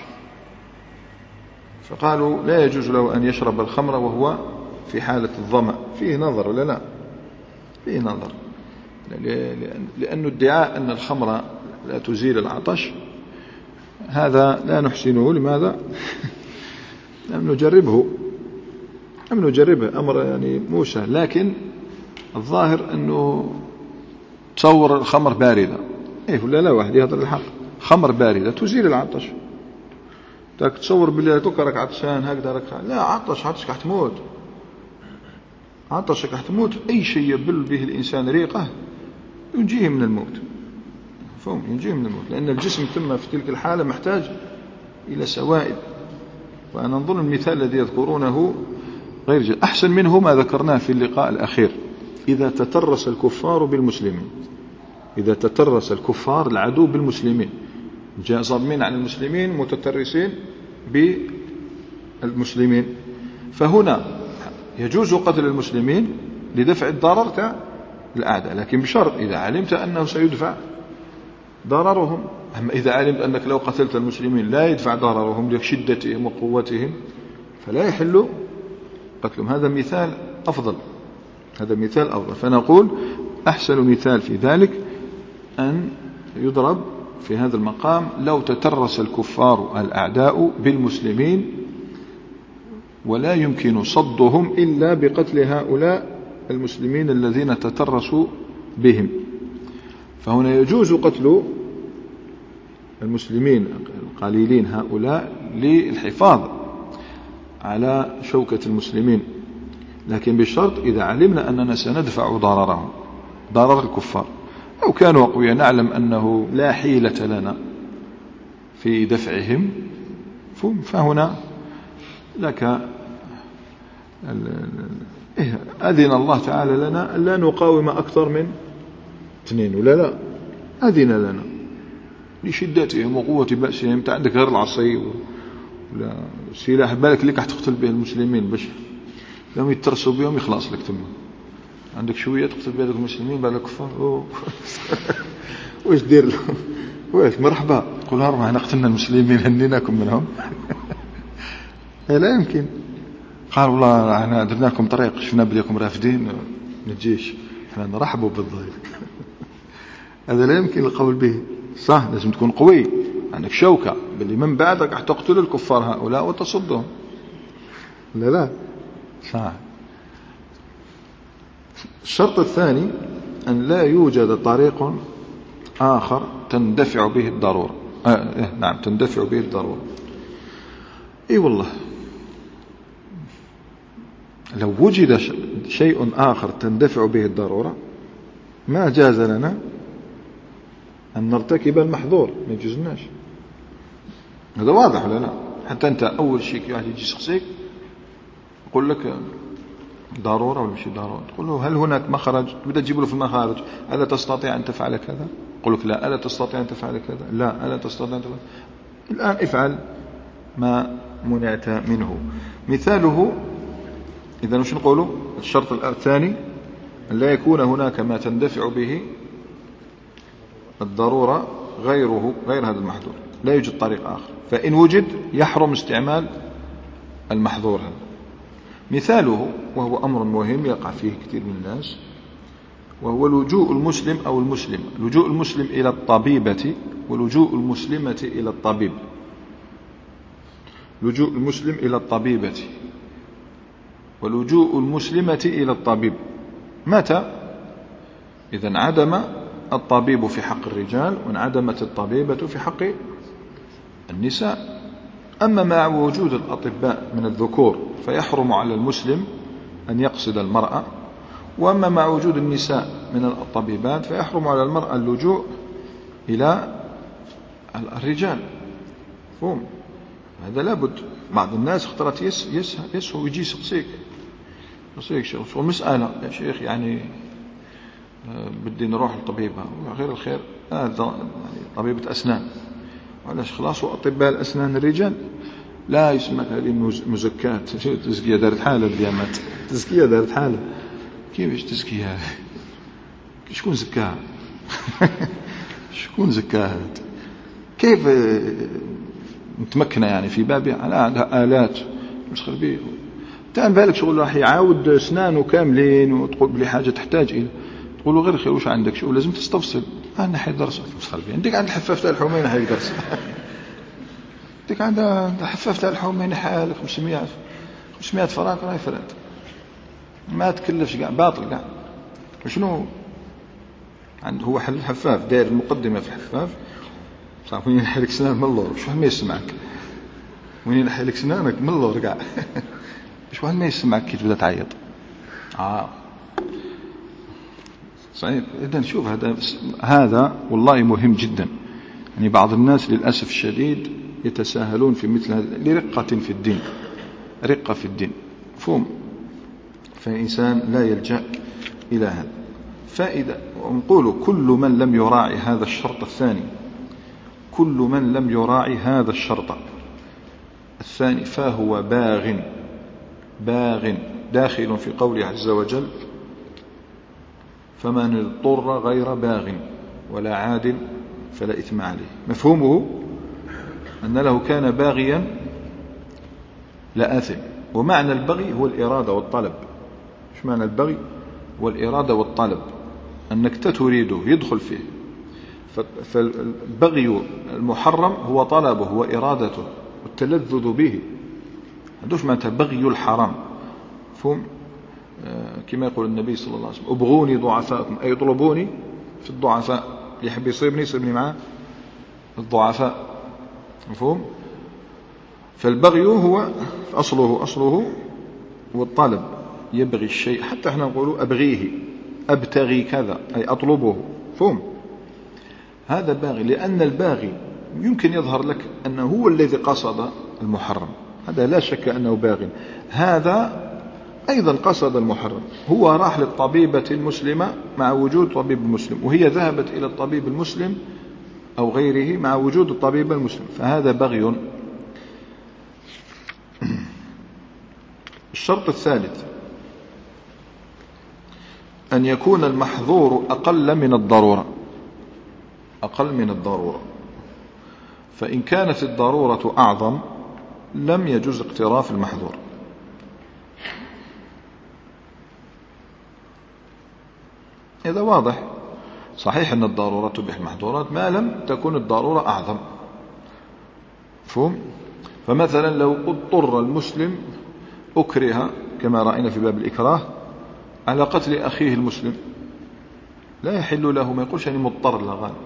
فقالوا لا يجوز له أن يشرب الخمر وهو في حالة الظمأ. فيه نظر ولا لا؟ فيه نظر، لأن ادعاء أن الخمر لا تزيل العطش هذا لا نحسنه. لماذا؟ لم نجربه لم نجربه أمر يعني مو سهل. لكن الظاهر أنه تصور الخمر باردة، إيه ولا لا؟ واحد يهضر الحق، خمر باردة تزيل العطش. تاك تصور بالله تكرك عطشان هكذا رك لا عطش عطشك حتموت، عطشك حتموت. أي شيء يبل به الإنسان ريقه ينجيه من الموت، فهم ينجيه من الموت، لأن الجسم ثم في تلك الحالة محتاج إلى سوائل. وأنا نظن المثال الذي يذكرونه غير جيد. أحسن منه ما ذكرناه في اللقاء الأخير، إذا تترس الكفار بالمسلمين، إذا تترس الكفار العدو بالمسلمين، جاء صادمين عن المسلمين متترسين بالمسلمين، فهنا يجوز قتل المسلمين لدفع الضرر تاع الأعداء، لكن بشرط إذا علمت أنه سيدفع ضررهم. أما إذا علمت أنك لو قتلت المسلمين لا يدفع ضررهم لشدتهم وقوتهم فلا يحل قتلهم. هذا مثال أفضل، هذا مثال أفضل. فنقول أحسن مثال في ذلك أن يضرب في هذا المقام لو تترس الكفار الأعداء بالمسلمين ولا يمكن صدهم إلا بقتل هؤلاء المسلمين الذين تترسوا بهم، فهنا يجوز قتل المسلمين القليلين هؤلاء للحفاظ على شوكة المسلمين، لكن بشرط إذا علمنا أننا سندفع ضررهم، ضرر الكفار. لو كانوا أقوياء نعلم أنه لا حيلة لنا في دفعهم، فهنا لك أذن الله تعالى لنا أن لا نقاوم أكثر من اثنين ولا لا، أذن لنا لشدتهم وقوة بأسهم. أنت عندك غير العصي ولا سلاح بالك لك تقتل به المسلمين باش يوم يترسوا بهم يخلص لك. ثم عندك شوية تقتل به المسلمين بالك كفار واش دير لهم؟ واش مرحبا قول لهم احنا قتلنا المسلمين هنيناكم منهم. لا يمكن. قال والله احنا درنا لكم طريق شفنا بليكم رافدين نجيش احنا نرحبوا بالضيف. هذا لا يمكن القول به. صح، لازم تكون قوي، عندك شوكة باللي من بعدك راح تقتل الكفار هؤلاء وتصدهم. لا لا صح. الشرط الثاني أن لا يوجد طريق آخر تندفع به الضرورة. آه نعم تندفع به الضرورة. اي والله لو وجد شيء آخر تندفع به الضرورة ما جاز لنا أن نرتكب المحظور، ما يجوزناش. هذا واضح ولا لا؟ حتى أنت أول شيء واحد يجي يسقسيك يقول لك ضرورة ولا مش ضرورة، تقول له هل هناك مخرج؟ تبدأ تجيب له في المخارج، ألا تستطيع أن تفعل كذا؟ يقول لك لا. ألا تستطيع أن تفعل كذا؟ لا. ألا تستطيع أن تفعل؟ الآن افعل ما منعت منه. مثاله إذا وش نقوله؟ الشرط الثاني أن لا يكون هناك ما تندفع به الضرورة غيره غير هذا المحظور، لا يوجد طريق آخر، فإن وجد يحرم استعمال المحظور هذا. مثاله وهو أمر مهم يقع فيه كثير من الناس، وهو لجوء المسلم أو المسلم، لجوء المسلم إلى الطبيبة ولجوء المسلمة إلى الطبيب. لجوء المسلم إلى الطبيبة ولجوء المسلمة إلى الطبيب متى؟ إذا انعدم الطبيب في حق الرجال وانعدمت الطبيبة في حق النساء. أما مع وجود الأطباء من الذكور فيحرم على المسلم أن يقصد المرأة، وأما مع وجود النساء من الطبيبات فيحرم على المرأة اللجوء إلى الرجال. فهم هذا لابد. بعض الناس اخترت يس يس يس هو يجي يسقسيك يسقسيك شيخ والمسألة يا شيخ يعني بدي نروح للطبيبة غير الخير هذا يعني طبيبة أسنان، علاش خلاص أطباء الأسنان الرجال لا يسمك هذه مزكات تزكية دارت حالة اليامات تزكية دارت حالة. كيفاش تزكية؟ شكون زكاها؟ شكون زكاها؟ كيف متمكنة يعني في بابها على عندها آلات مسخر به. تان بالك شغل راح يعاود أسنانه كاملين وتقول بلي حاجة تحتاج إلى تقول له غير خير وش عندك شو لازم تستفصل. أنا حي درس مسخر به عندك عند الحفاف تاع الحومين حي درس عندك عند الحفاف تاع الحومين حالك خمسمائة خمسمائة فرنك راهي فرد ما تكلفش كاع باطل كاع. شنو عنده هو حل الحفاف داير المقدمة في الحفاف صح وين يحلك سنان من اللور شو ما يسمعك وين يحلك سنانك من اللور كاع شو ما يسمعك كي تبدا تعيط. اه صحيح. اذا شوف هذا هذا والله مهم جدا. يعني بعض الناس للاسف الشديد يتساهلون في مثل هذا لرقة في الدين، رقة في الدين مفهوم. فالإنسان لا يلجأ إلى هذا. فإذا نقول كل من لم يراعي هذا الشرط الثاني، كل من لم يراعي هذا الشرط الثاني فهو باغ باغ داخل في قوله عز وجل فمن اضطر غير باغ ولا عاد فلا إثم عليه. مفهومه أن له كان باغيا لآثم. ومعنى البغي هو الإرادة والطلب. ايش معنى البغي؟ والإرادة والطلب أنك تريده يدخل فيه. فالبغي المحرم هو طلبه وإرادته والتلذذ به. هذوش معنى بغي الحرام فهم. آه كما يقول النبي صلى الله عليه وسلم ابغوني ضعفاءكم أي اطلبوني في الضعفاء اللي يحب يصيبني يصيبني معاه الضعفاء مفهوم. فالبغي هو أصله أصله والطلب يبغي الشيء. حتى احنا نقول أبغيه أبتغي كذا أي أطلبه فهم. هذا باغي لأن الباغي يمكن يظهر لك أنه هو الذي قصد المحرم، هذا لا شك أنه باغي. هذا أيضا قصد المحرم، هو راح للطبيبة المسلمة مع وجود طبيب المسلم، وهي ذهبت إلى الطبيب المسلم أو غيره مع وجود الطبيب المسلم، فهذا بغي. الشرط الثالث أن يكون المحظور أقل من الضرورة، أقل من الضرورة. فإن كانت الضرورة أعظم لم يجوز اقتراف المحظور. هذا واضح. صحيح أن الضرورات تبيح المحظورات ما لم تكن الضرورة أعظم. مفهوم؟ فمثلا لو اضطر المسلم أكره كما رأينا في باب الإكراه على قتل أخيه المسلم، لا يحل له، ما يقولش أني مضطر، لا غالب،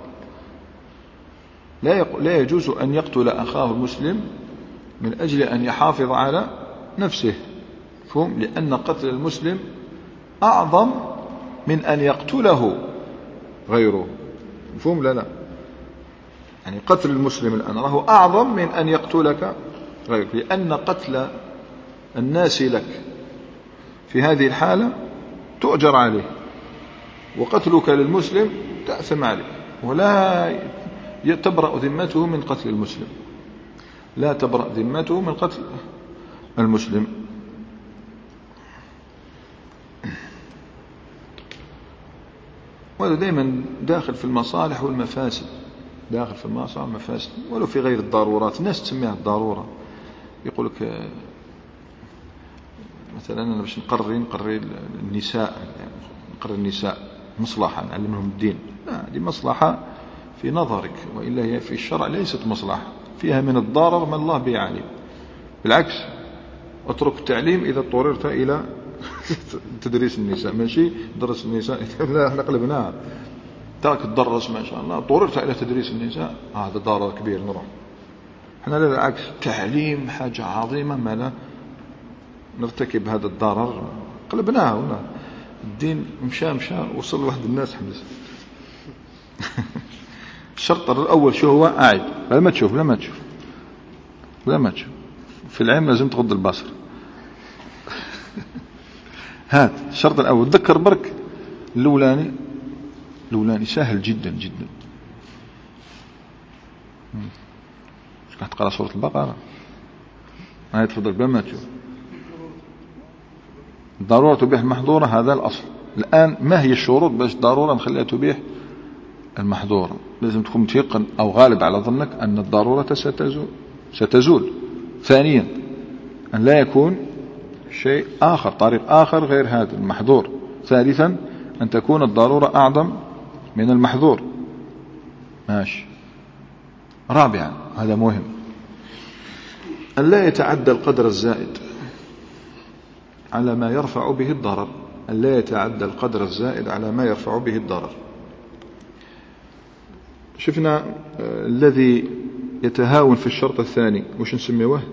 لا, لا يجوز أن يقتل أخاه المسلم من أجل أن يحافظ على نفسه. مفهوم؟ لأن قتل المسلم أعظم من أن يقتله غيره. مفهوم؟ لا لا، يعني قتل المسلم الآن راه أعظم من أن يقتلك غيرك، لأن قتل الناس لك في هذه الحالة تؤجر عليه، وقتلك للمسلم تأثم عليه، ولا تبرأ ذمته من قتل المسلم، لا تبرأ ذمته من قتل المسلم. وهذا دائما داخل في المصالح والمفاسد، داخل في المصالح والمفاسد، ولو في غير الضرورات. الناس تسميها الضرورة، يقول لك مثلا أنا باش نقرر نقرر النساء، نقرر النساء مصلحة نعلمهم الدين، لا، هذه مصلحة في نظرك، وإلا هي في الشرع ليست مصلحة، فيها من الضرر ما الله به عليم. بالعكس، اترك التعليم إذا اضطررت إلى تدريس النساء، ماشي درس النساء لا احنا قلبناها، ترك تدرس ما شاء الله، اضطررت إلى تدريس النساء هذا ضرر كبير نروح. احنا لا، بالعكس، تعليم حاجة عظيمة، ما لا نرتكب هذا الضرر، قلبناها هنا الدين مشى مشى وصل لواحد الناس حبس. الشرط الأول شو هو؟ قاعد لا ما تشوف لا ما تشوف لا ما تشوف في العلم لازم تغض البصر. هات الشرط الأول، تذكر برك الأولاني، الأولاني سهل جدا جدا. راح تقرأ سورة البقرة، هاي تفضل بلا ما تشوف. ضرورة تبيح المحظورة، هذا الأصل. الآن ما هي الشروط باش ضرورة نخليها تبيح المحظورة؟ لازم تكون متيقن أو غالب على ظنك أن الضرورة ستزول ستزول. ثانيا، أن لا يكون شيء آخر، طريق آخر غير هذا المحظور. ثالثا، أن تكون الضرورة أعظم من المحظور. ماشي. رابعا، هذا مهم، أن لا يتعدى القدر الزائد على ما يرفع به الضرر، أن لا يتعدى القدر الزائد على ما يرفع به الضرر. شفنا الذي يتهاون في الشرط الثاني وش نسميه؟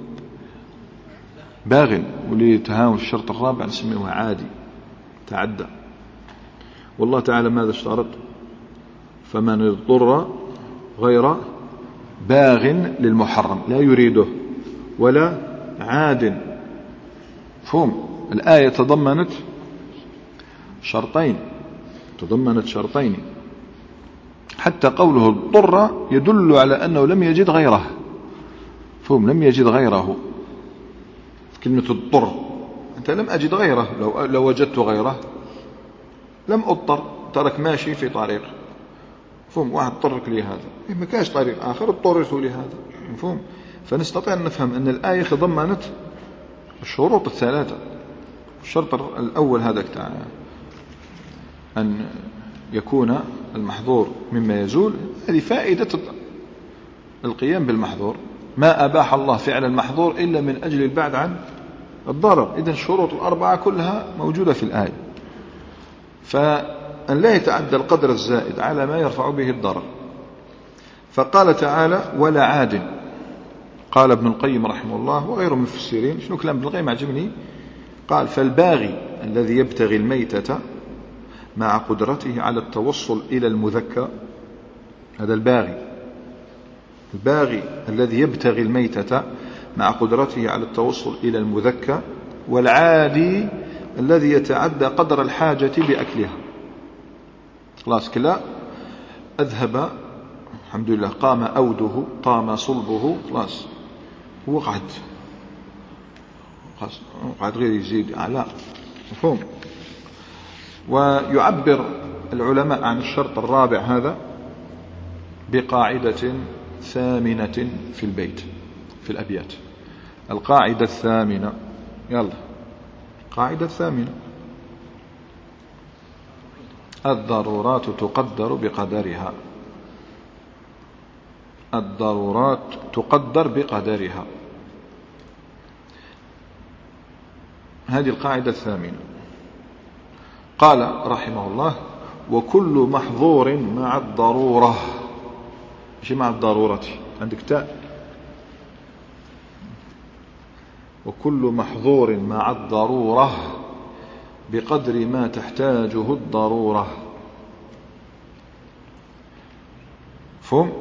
باغ. واللي يتهاون في الشرط الرابع نسميه عادي، تعدى. والله تعالى ماذا اشترط؟ فمن اضطر غير باغ للمحرم لا يريده ولا عاد. فهم؟ الآية تضمنت شرطين، تضمنت شرطين، حتى قوله اضطر يدل على أنه لم يجد غيره. فهم؟ لم يجد غيره. كلمة اضطر، أنت لم أجد غيره، لو, لو وجدت غيره لم أضطر، ترك ماشي في طريق. فهم؟ واحد طرق لي هذا، ما كاش طريق آخر اضطررت لهذا. فهم؟ فنستطيع أن نفهم أن الآية تضمنت الشروط الثلاثة. الشرط الأول هذا تعالى أن يكون المحظور مما يزول، هذه فائدة القيام بالمحظور. ما أباح الله فعل المحظور إلا من أجل البعد عن الضرر. إذن الشروط الأربعة كلها موجودة في الآية. فأن لا يتعدى القدر الزائد على ما يرفع به الضرر. فقال تعالى ولا عاد. قال ابن القيم رحمه الله وغيره من المفسرين، شنو كلام ابن القيم عجبني، قال فالباغي الذي يبتغي الميتة مع قدرته على التوصل إلى المذكى، هذا الباغي، الباغي الذي يبتغي الميتة مع قدرته على التوصل إلى المذكى، والعادي الذي يتعدى قدر الحاجة بأكلها. خلاص كلا أذهب الحمد لله، قام أوده، طام صلبه، خلاص هو قعد، خلاص قعد غير يزيد أعلى. مفهوم؟ ويعبر العلماء عن الشرط الرابع هذا بقاعدة ثامنة في البيت، في الأبيات. القاعدة الثامنة، يلا قاعدة ثامنة، الضرورات تقدر بقدرها. الضرورات تقدر بقدرها، هذه القاعدة الثامنة. قال رحمه الله: وكل محظور مع الضرورة. مش مع الضرورة، عندك تاء. وكل محظور مع الضرورة بقدر ما تحتاجه الضرورة. فهم؟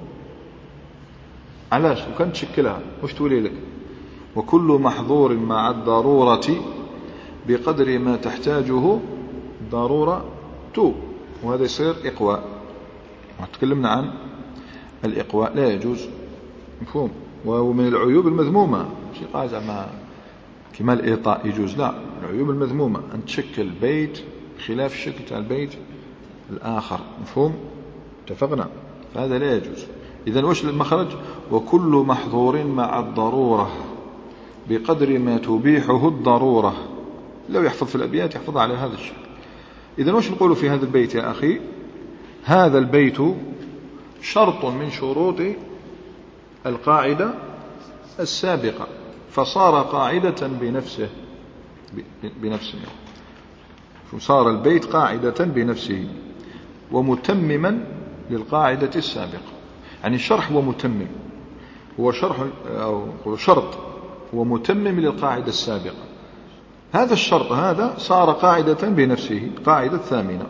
علاش وكان تشكلها وش تولي لك؟ وكل محظور مع الضرورة بقدر ما تحتاجه ضرورة تو، وهذا يصير إقواء. وتكلمنا عن الإقواء، لا يجوز. مفهوم؟ وهو من العيوب المذمومة. شي قال زعما كما الإيطاء يجوز، لا، العيوب المذمومة أن تشكل بيت خلاف الشكل تاع البيت الآخر. مفهوم؟ اتفقنا؟ فهذا لا يجوز. إذن وش المخرج؟ وكل محظور مع الضرورة بقدر ما تبيحه الضرورة. لو يحفظ في الأبيات يحفظ على هذا الشيء. إذن وش نقول في هذا البيت يا أخي؟ هذا البيت شرط من شروط القاعدة السابقة، فصار قاعدة بنفسه بنفسه فصار البيت قاعدة بنفسه ومتمما للقاعدة السابقة. يعني الشرح هو متمم، هو شرح أو شرط هو متمم للقاعدة السابقة. هذا الشرط هذا صار قاعدة بنفسه، قاعدة ثامنة.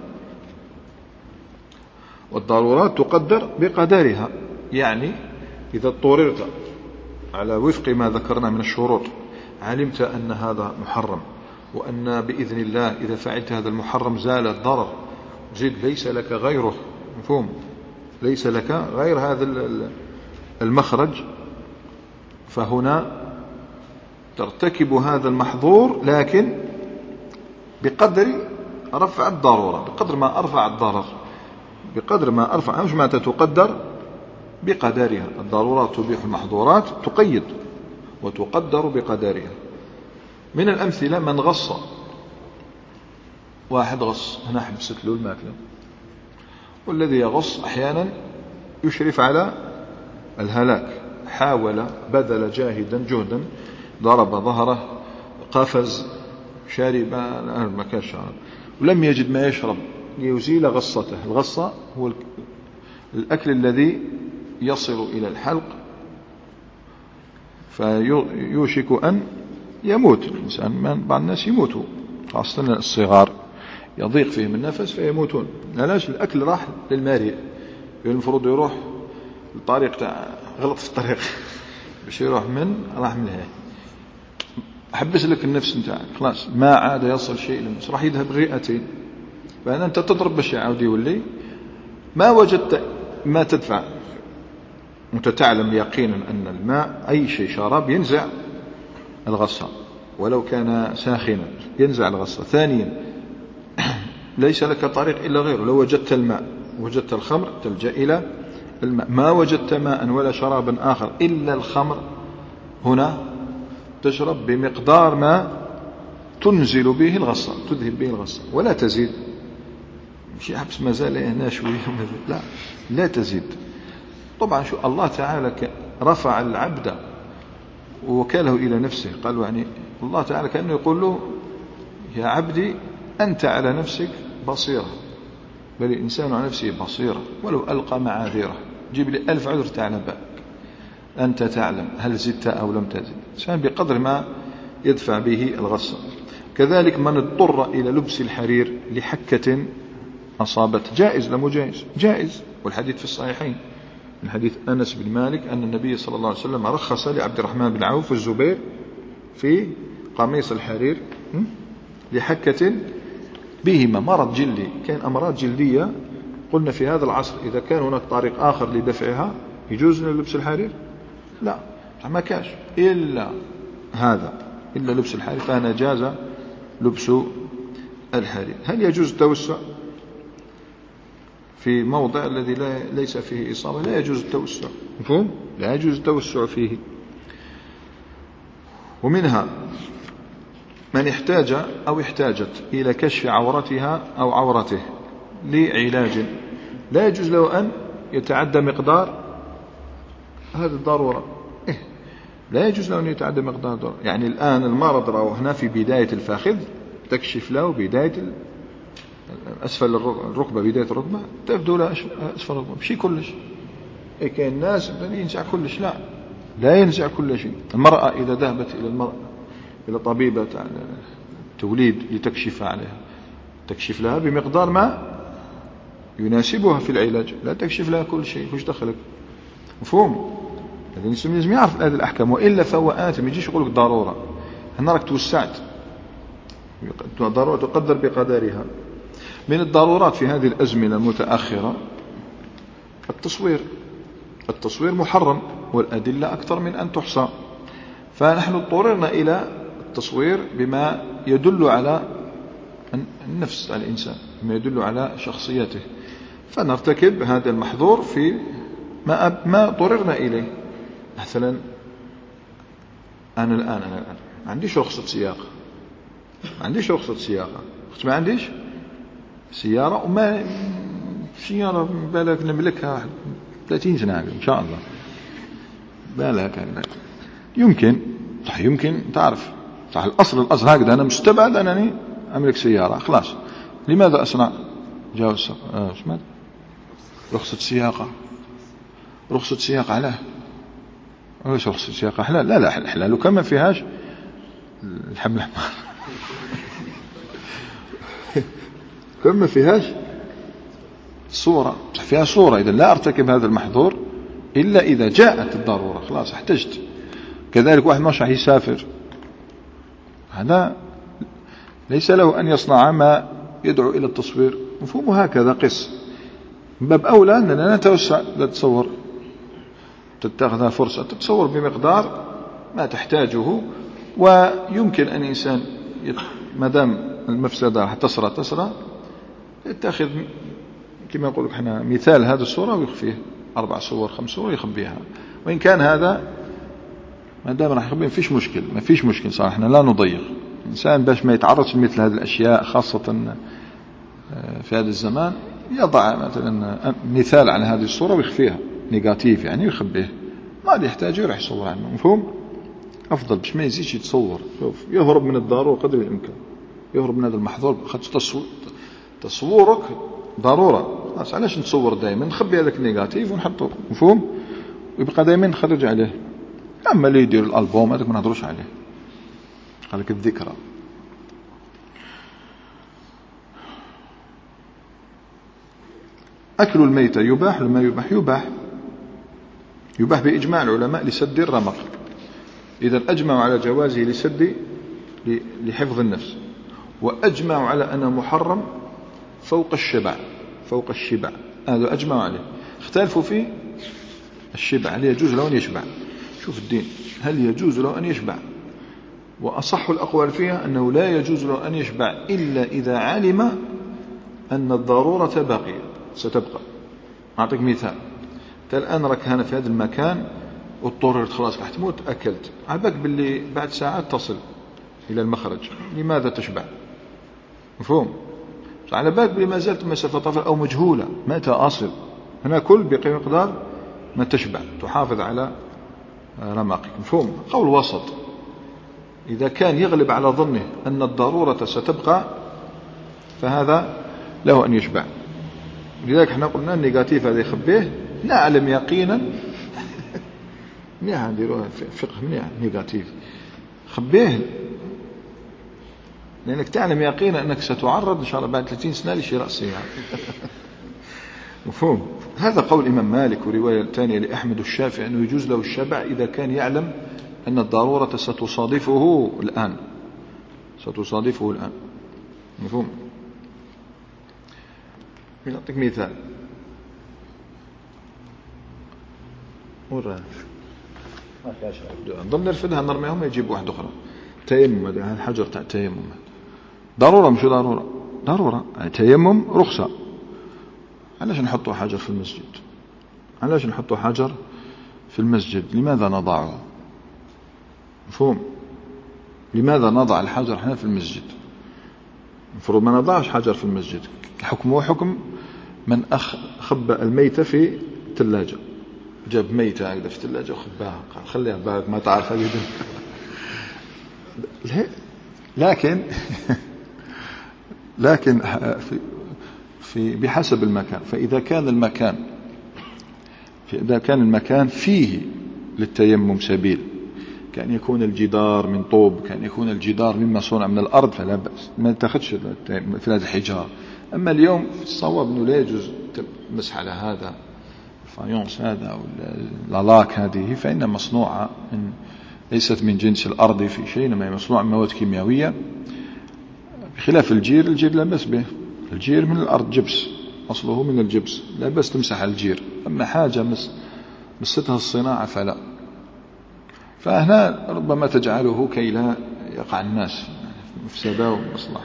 والضرورات تقدر بقدرها، يعني إذا اضطررت على وفق ما ذكرنا من الشروط، علمت أن هذا محرم، وأن بإذن الله إذا فعلت هذا المحرم زال الضرر، زد ليس لك غيره. مفهوم؟ ليس لك غير هذا المخرج، فهنا ترتكب هذا المحظور لكن بقدر رفع الضرورة، بقدر ما أرفع الضرر، بقدر ما أرفع. مش معناتها تقدر بقدرها. الضرورات تبيح المحظورات، تقيد وتقدر بقدرها. من الأمثلة من غص، واحد غص، هنا حبست له الماكلة، والذي يغص أحيانا يشرف على الهلاك. حاول، بذل جاهدا جهدا، ضرب ظهره، قفز، شارب ما كان شرب، ولم يجد ما يشرب ليزيل غصته. الغصة هو الأكل الذي يصل إلى الحلق فيوشك أن يموت الإنسان. بعض الناس يموتوا، خاصة الصغار يضيق فيهم النفس فيموتون. علاش؟ الأكل راح للمارئ، المفروض يروح الطريق تاع غلط في الطريق باش يروح من راح من هنا، حبس لك النفس نتاعك، خلاص ما عاد يصل شيء للنفس، راح يذهب الرئتين. فأنا أنت تضرب باش يعاود يولي. ما وجدت ما تدفع، أنت تعلم يقينا أن الماء أي شيء شراب ينزع الغصة ولو كان ساخنا، ينزع الغصة. ثانيا ليس لك طريق إلا غيره. لو وجدت الماء، وجدت الخمر، تلجأ إلى الماء. ما وجدت ماء ولا شرابا آخر إلا الخمر، هنا تشرب بمقدار ما تنزل به الغصة، تذهب به الغصة، ولا تزيد. مش حبس ما زال هنا شوية، لا لا تزيد. طبعا شو الله تعالى رفع العبد ووكله إلى نفسه. قالوا يعني الله تعالى كأنه يقول له يا عبدي أنت على نفسك بصيرة، بل الإنسان على نفسه بصيرة ولو ألقى معاذيره. جيب لي ألف عذر تعلم بك، أنت تعلم هل زدت أو لم تزد. إنسان بقدر ما يدفع به الغصة. كذلك من اضطر إلى لبس الحرير لحكة أصابت، جائز لم جائز؟ جائز. والحديث في الصحيحين من حديث أنس بن مالك أن النبي صلى الله عليه وسلم رخص لعبد الرحمن بن عوف والزبير في قميص الحرير لحكة بهما مرض جلدي. كان أمراض جلدية، قلنا في هذا العصر إذا كان هناك طريق آخر لدفعها يجوز لبس الحرير؟ لا، ما كاش إلا هذا، إلا لبس الحرير، فهنا جاز لبس الحرير. هل يجوز التوسع في موضع الذي لا ليس فيه إصابة؟ لا يجوز التوسع. مفهوم؟ لا يجوز التوسع فيه. ومنها من احتاج أو احتاجت إلى كشف عورتها أو عورته لعلاج لا يجوز له أن يتعدى مقدار هذه الضرورة. إيه؟ لا يجوز له أن يتعدى مقدار الضرورة. يعني الآن المرض راه هنا في بداية الفخذ، تكشف له بداية أسفل الركبة، بداية الركبة تبدو له أسفل الركبة، مشي كلش. إيه كاين الناس ينزع كلش، لا لا ينزع كل شيء. المرأة إذا ذهبت إلى المرأة إلى طبيبة توليد لتكشف عليها، تكشف لها بمقدار ما يناسبها في العلاج، لا تكشف لها كل شيء. وش دخلك؟ مفهوم؟ هذا الإنسان لازم يعرف هذه الأحكام، وإلا فهو آثم. يجيش يقول لك ضرورة، هنا راك توسعت، ضرورة تقدر بقدرها. من الضرورات في هذه الأزمنة المتأخرة التصوير. التصوير محرم والأدلة أكثر من أن تحصى، فنحن اضطررنا إلى التصوير بما يدل على النفس على الإنسان، بما يدل على شخصيته، فنرتكب هذا المحظور في ما ما اضطررنا إليه. مثلا أنا الآن أنا الآن ما عنديش رخصة سياقة، ما عنديش رخصة سياقة، ما عنديش سيارة، وما سيارة بالك نملكها ثلاثين سنة إن شاء الله، بالك يمكن صح، يمكن تعرف صح. الأصل الأصل هكذا، أنا مستبعد أنني أملك سيارة، خلاص. لماذا أصنع جواز آه اسمه رخصة سياقة؟ رخصة سياقة علاه؟ ايش رخصة سياقة حلال؟ لا لا حلال وكما فيهاش الحمل الأحمر كما فيهاش صورة، فيها صورة. إذا لا أرتكب هذا المحظور إلا إذا جاءت الضرورة، خلاص احتجت. كذلك واحد مش راح يسافر، هذا ليس له أن يصنع ما يدعو إلى التصوير، مفهومه هكذا قس. من باب أولى أننا نتوسع، لا تتصور تتخذ فرصة تتصور بمقدار ما تحتاجه. ويمكن أن الإنسان ما دام المفسدة راح تسرى تسرى يتخذ كما يقول لك احنا مثال هذه الصورة ويخفيه أربع صور خمس صور يخبيها، وإن كان هذا ما دام راح يخبيه ما فيش مشكل، ما فيش مشكل صار. احنا لا نضيق الإنسان باش ما يتعرضش مثل هذه الأشياء، خاصة في هذا الزمان. يضع مثلا مثال على هذه الصورة ويخفيها نيجاتيف، يعني يخبيه، ما يحتاج يروح يصور عنه. مفهوم؟ أفضل باش ما يزيدش يتصور. شوف، يهرب من الضرورة قدر الإمكان، يهرب من هذا المحظور. خاطر تصورك ضرورة، بس علاش نتصور دائما؟ نخبي هذاك النيجاتيف ونحطه. مفهوم؟ ويبقى دائما نخرج عليه. أما اللي يدير الألبوم هذاك ما نهضروش عليه، هذاك الذكرى. أكل الميتة يباح لما يباح؟ يباح يباح بإجماع العلماء لسد الرمق. إذا أجمعوا على جوازه لسد لحفظ النفس، وأجمعوا على أنه محرم فوق الشبع، فوق الشبع هذا أجمعوا عليه. اختلفوا في الشبع، هل يجوز له أن يشبع؟ شوف الدين، هل يجوز له أن يشبع؟ وأصح الأقوال فيها أنه لا يجوز له أن يشبع إلا إذا علم أن الضرورة باقية ستبقى. أعطيك مثال، الآن راك هنا في هذا المكان واضطررت خلاص راح تموت، أكلت، عباك باللي بعد ساعات تصل إلى المخرج، لماذا تشبع؟ مفهوم؟ على بالك بلي ما زالت مسافة طفل أو مجهولة، متى أصل؟ هنا كل بمقدار ما تشبع، تحافظ على رمقك. مفهوم؟ قول وسط. إذا كان يغلب على ظنه أن الضرورة ستبقى فهذا له أن يشبع. لذلك احنا قلنا النيجاتيف هذا يخبيه، نعلم يقينا منيح نديروها فقه منيح نيجاتيف خبيه، لأنك تعلم يقينا أنك ستعرض إن شاء الله بعد ثلاثين سنة لشراء سيارة. مفهوم؟ هذا قول الإمام مالك، ورواية ثانية لأحمد الشافعي أنه يجوز له الشبع إذا كان يعلم أن الضرورة ستصادفه الآن، ستصادفه الآن. مفهوم؟ نعطيك مثال، ورا ضمن نرفدها نرميهم يجيب واحد أخرى. تيمم، هذا الحجر تاع التيمم ضرورة مش ضرورة؟ ضرورة. تيمم رخصة. علاش نحطوا حجر في المسجد؟ علاش نحطوا حجر في المسجد؟ لماذا نضعه؟ مفهوم؟ لماذا نضع الحجر هنا في المسجد؟ المفروض ما نضعش حجر في المسجد، حكمه حكم من أخ خبأ الميتة في الثلاجة، جاب ميتة هكذا في الثلاجة وخباها، قال خليها بالك ما تعرف هذه. لكن لكن في في بحسب المكان. فإذا كان المكان إذا كان المكان فيه للتيمم سبيل، كان يكون الجدار من طوب، كان يكون الجدار مما صنع من الأرض، فلا بأس، ما تاخذش في هذا الحجار. أما اليوم الصواب أنه لا يجوز مسح على هذا الفايونس هذا أو اللالاك هذه، فإنها مصنوعة من ليست من جنس الأرض في شيء، إنما هي مصنوعة من مواد كيميائية، بخلاف الجير. الجير لا بأس به، الجير من الأرض جبس، أصله من الجبس، لا بأس تمسح الجير. أما حاجة مس مستها الصناعة فلا. فهنا ربما تجعله كي لا يقع الناس مفسدة ومصلحة.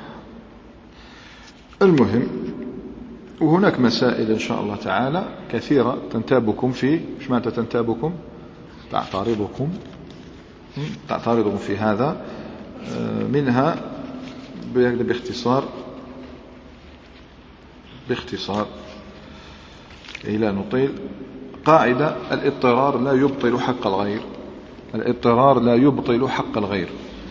المهم، وهناك مسائل إن شاء الله تعالى كثيرة تنتابكم في إيش معنى تنتابكم تعترضكم تعترضكم في هذا، منها باختصار باختصار كي لا نطيل. قاعدة: الاضطرار لا يبطل حق الغير. الاضطرار لا يبطل حق الغير.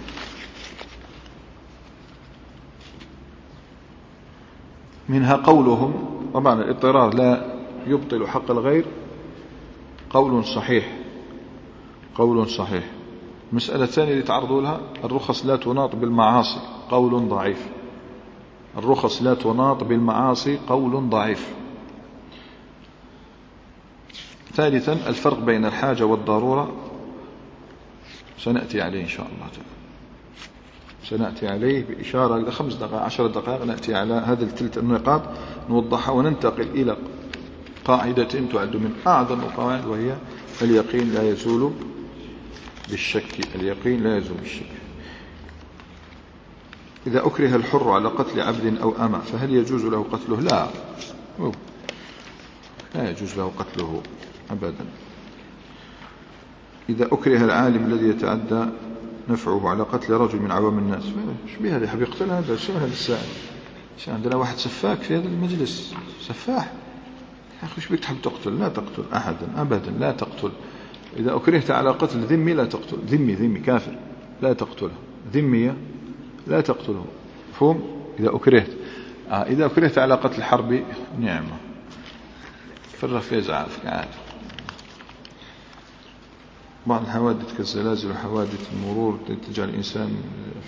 منها قولهم، طبعا الاضطرار لا يبطل حق الغير قول صحيح، قول صحيح. المسألة الثانية اللي تعرضوا لها: الرخص لا تناط بالمعاصي، قول ضعيف. الرخص لا تناط بالمعاصي، قول ضعيف. ثالثا: الفرق بين الحاجة والضرورة، سنأتي عليه إن شاء الله تعالى، سنأتي عليه بإشارة لخمس دقائق عشر دقائق، نأتي على هذه الثلاث النقاط نوضحها، وننتقل إلى قاعدة تعد من أعظم القواعد، وهي اليقين لا يزول بالشك. اليقين لا يزول بالشك. إذا أكره الحر على قتل عبد أو أمة فهل يجوز له قتله؟ لا، لا يجوز له قتله أبدا. إذا أكره العالم الذي يتعدى نفعه على قتل رجل من عوام الناس، ايش بها اللي حب يقتل هذا؟ شو هذا السائل؟ شو عندنا واحد سفاك في هذا المجلس، سفاح يا أخي، ايش بك تحب تقتل؟ لا تقتل أحدا أبدا، لا تقتل. إذا أكرهت على قتل ذمي لا تقتل، ذمي ذمي كافر لا تقتله، ذمية لا تقتله، مفهوم؟ إذا أكرهت آه إذا أكرهت على قتل حربي نعمة، فرغ في زعافك عادي. بعض الحوادث كالزلازل وحوادث المرور تجعل الإنسان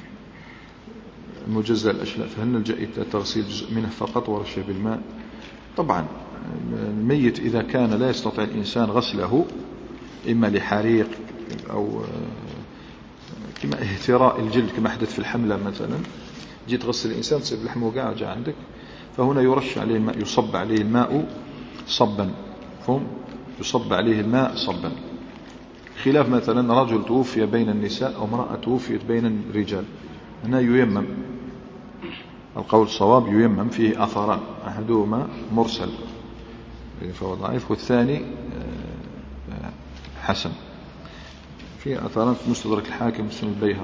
مجزأ الأشلاء، فهل نلجأ إلى تغسيل جزء منه فقط ورشه بالماء؟ طبعا الميت إذا كان لا يستطيع الإنسان غسله، إما لحريق أو كما اهتراء الجلد كما حدث في الحملة مثلا، جيت تغسل الإنسان تصيب لحمه قاعدة عندك، فهنا يرش عليه الماء، يصب عليه الماء صبا، فهم؟ يصب عليه الماء صبا، خلاف مثلا رجل توفي بين النساء أو امرأة توفيت بين الرجال، هنا ييمم. القول الصواب ييمم، فيه أثران، أحدهما مرسل فهو ضعيف، والثاني حسن. في أثران في مستدرك الحاكم وسنن البيهقي.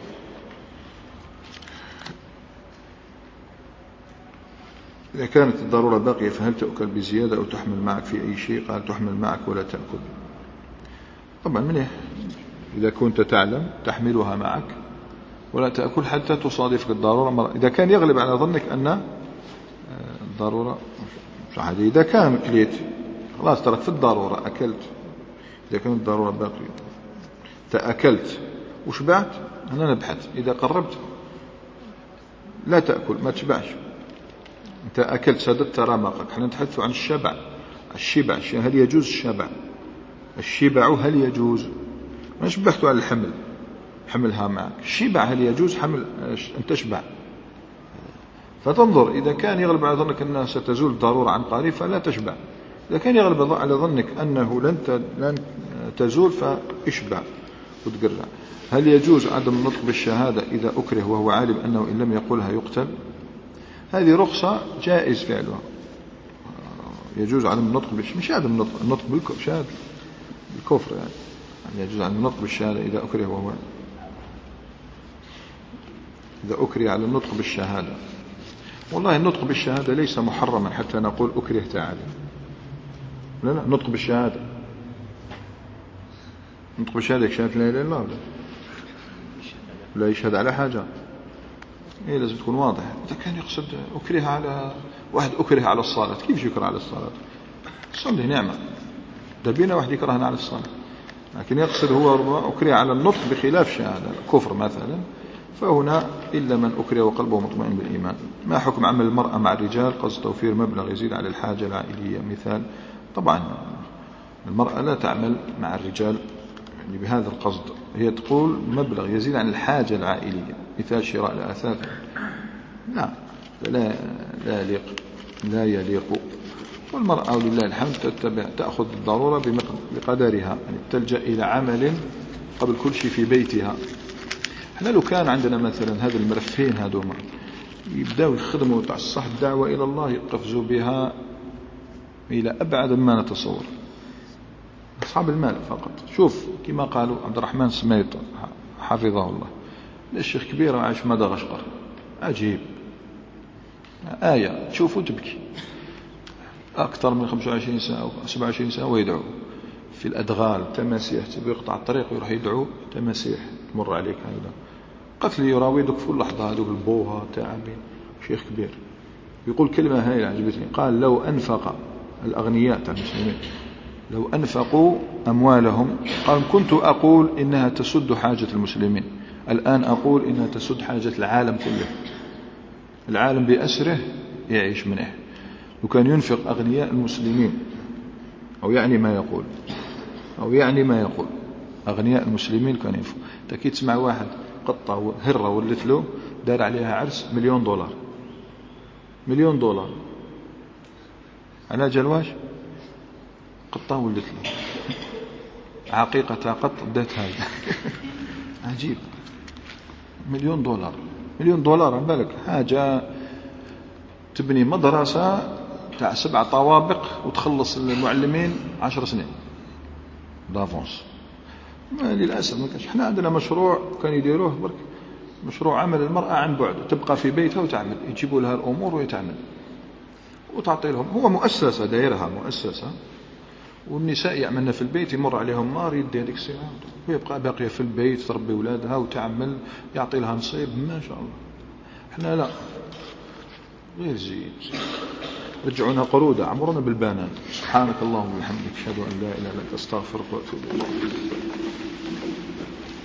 إذا كانت الضرورة باقية فهل تأكل بزيادة أو تحمل معك في أي شيء؟ قال تحمل معك ولا تأكل. طبعا منه إذا كنت تعلم تحملها معك ولا تأكل حتى تصادفك الضرورة مرة. إذا كان يغلب على ظنك أن الضرورة مش عادي، إذا كان كليت خلاص ترك في الضرورة أكلت، إذا كانت الضرورة باقية تأكلت وشبعت أنا نبحث. إذا قربت لا تأكل، ما تشبعش، أنت أكلت سددت رمقك. احنا نتحدث عن الشبع، الشبع هل يجوز الشبع؟ الشبع هل يجوز؟ ما شبحت على الحمل، حملها معك. الشبع هل يجوز حمل أن تشبع؟ فتنظر، إذا كان يغلب على ظنك أنها ستزول الضرورة عن قريب فلا تشبع، إذا كان يغلب على ظنك أنه لن لن تزول فاشبع وتقرع. هل يجوز عدم النطق بالشهادة إذا أكره وهو عالم أنه إن لم يقولها يقتل؟ هذه رخصة جائز فعلها، يجوز عدم النطق بالشهادة، مش عدم النطق، النطق بالشهادة بالكفر يعني. يعني يجوز عدم النطق بالشهادة إذا أكره وهو إذا أكره على النطق بالشهادة. والله النطق بالشهادة ليس محرما حتى نقول أكره تعالى. لا لا، نطق بالشهادة، نطق بالشهادة شهادة لا إله إلا الله، لا يشهد على حاجة، إيه لازم تكون واضح. إذا كان يقصد أكره على واحد، أكره على الصلاة، كيف يكره على الصلاة؟ صلي نعمة، دبينا واحد يكرهنا على الصلاة، لكن يقصد هو ربما أكره على النطق بخلاف شهادة كفر مثلا، فهنا إلا من أكره وقلبه مطمئن بالإيمان. ما حكم عمل المرأة مع الرجال قصد توفير مبلغ يزيد على الحاجة العائلية؟ مثال، طبعا المرأة لا تعمل مع الرجال يعني بهذا القصد، هي تقول مبلغ يزيد عن الحاجة العائلية، مثال شراء الأثاث، لا لا لا يليق، لا يليق. والمرأة ولله الحمد تتبع تأخذ الضرورة بقدرها، يعني تلجأ إلى عمل قبل كل شيء في بيتها. احنا لو كان عندنا مثلا هذا المرفين هذوما يبداوا يخدموا تاع الصح الدعوة إلى الله، يقفزوا بها إلى أبعد ما نتصور. أصحاب المال فقط. شوف كما قالوا عبد الرحمن سميط حفظه الله، الشيخ كبير عايش في مدغشقر، عجيب، آية تشوفوا تبكي، أكثر من خمسة وعشرين سنة أو سبعة وعشرين سنة ويدعو في الأدغال، تماسيح، تبي يقطع الطريق ويروح يدعو تماسيح تمر عليك هذا قتل يراودك في اللحظة، هذوك البوها تعبين. شيخ كبير يقول كلمة هاي عجبتني، قال لو أنفق الأغنياء تاع المسلمين لو أنفقوا أموالهم، قال كنت أقول إنها تسد حاجة المسلمين، الآن أقول إنها تسد حاجة العالم كله، العالم بأسره يعيش منه. وكان ينفق أغنياء المسلمين، أو يعني ما يقول أو يعني ما يقول أغنياء المسلمين كان ينفق. تأكيد تسمع واحد قطة هرة ولت له دار عليها عرس مليون دولار، مليون دولار على جلواش، قطة ولت له عقيقة قط دات هذا عجيب، مليون دولار، مليون دولار عن بالك حاجة تبني مدرسة تاع سبع طوابق وتخلص المعلمين عشر سنين دافونس. للأسف ما كانش. احنا عندنا مشروع كان يديروه برك، مشروع عمل المرأة عن بعد، تبقى في بيتها وتعمل، يجيبوا لها الأمور ويتعمل وتعطي لهم، هو مؤسسة دايرها مؤسسة، والنساء يعملن في البيت، يمر عليهم نار يدي هذيك الساعة ويبقى باقية في البيت تربي أولادها وتعمل، يعطي لها نصيب ما شاء الله. احنا لا، غير زين، رجعونا قرودة، عمرنا بالبنان. سبحانك اللهم وبحمدك، أشهد أن لا إله إلا أنت، أستغفرك وأتوب إليك.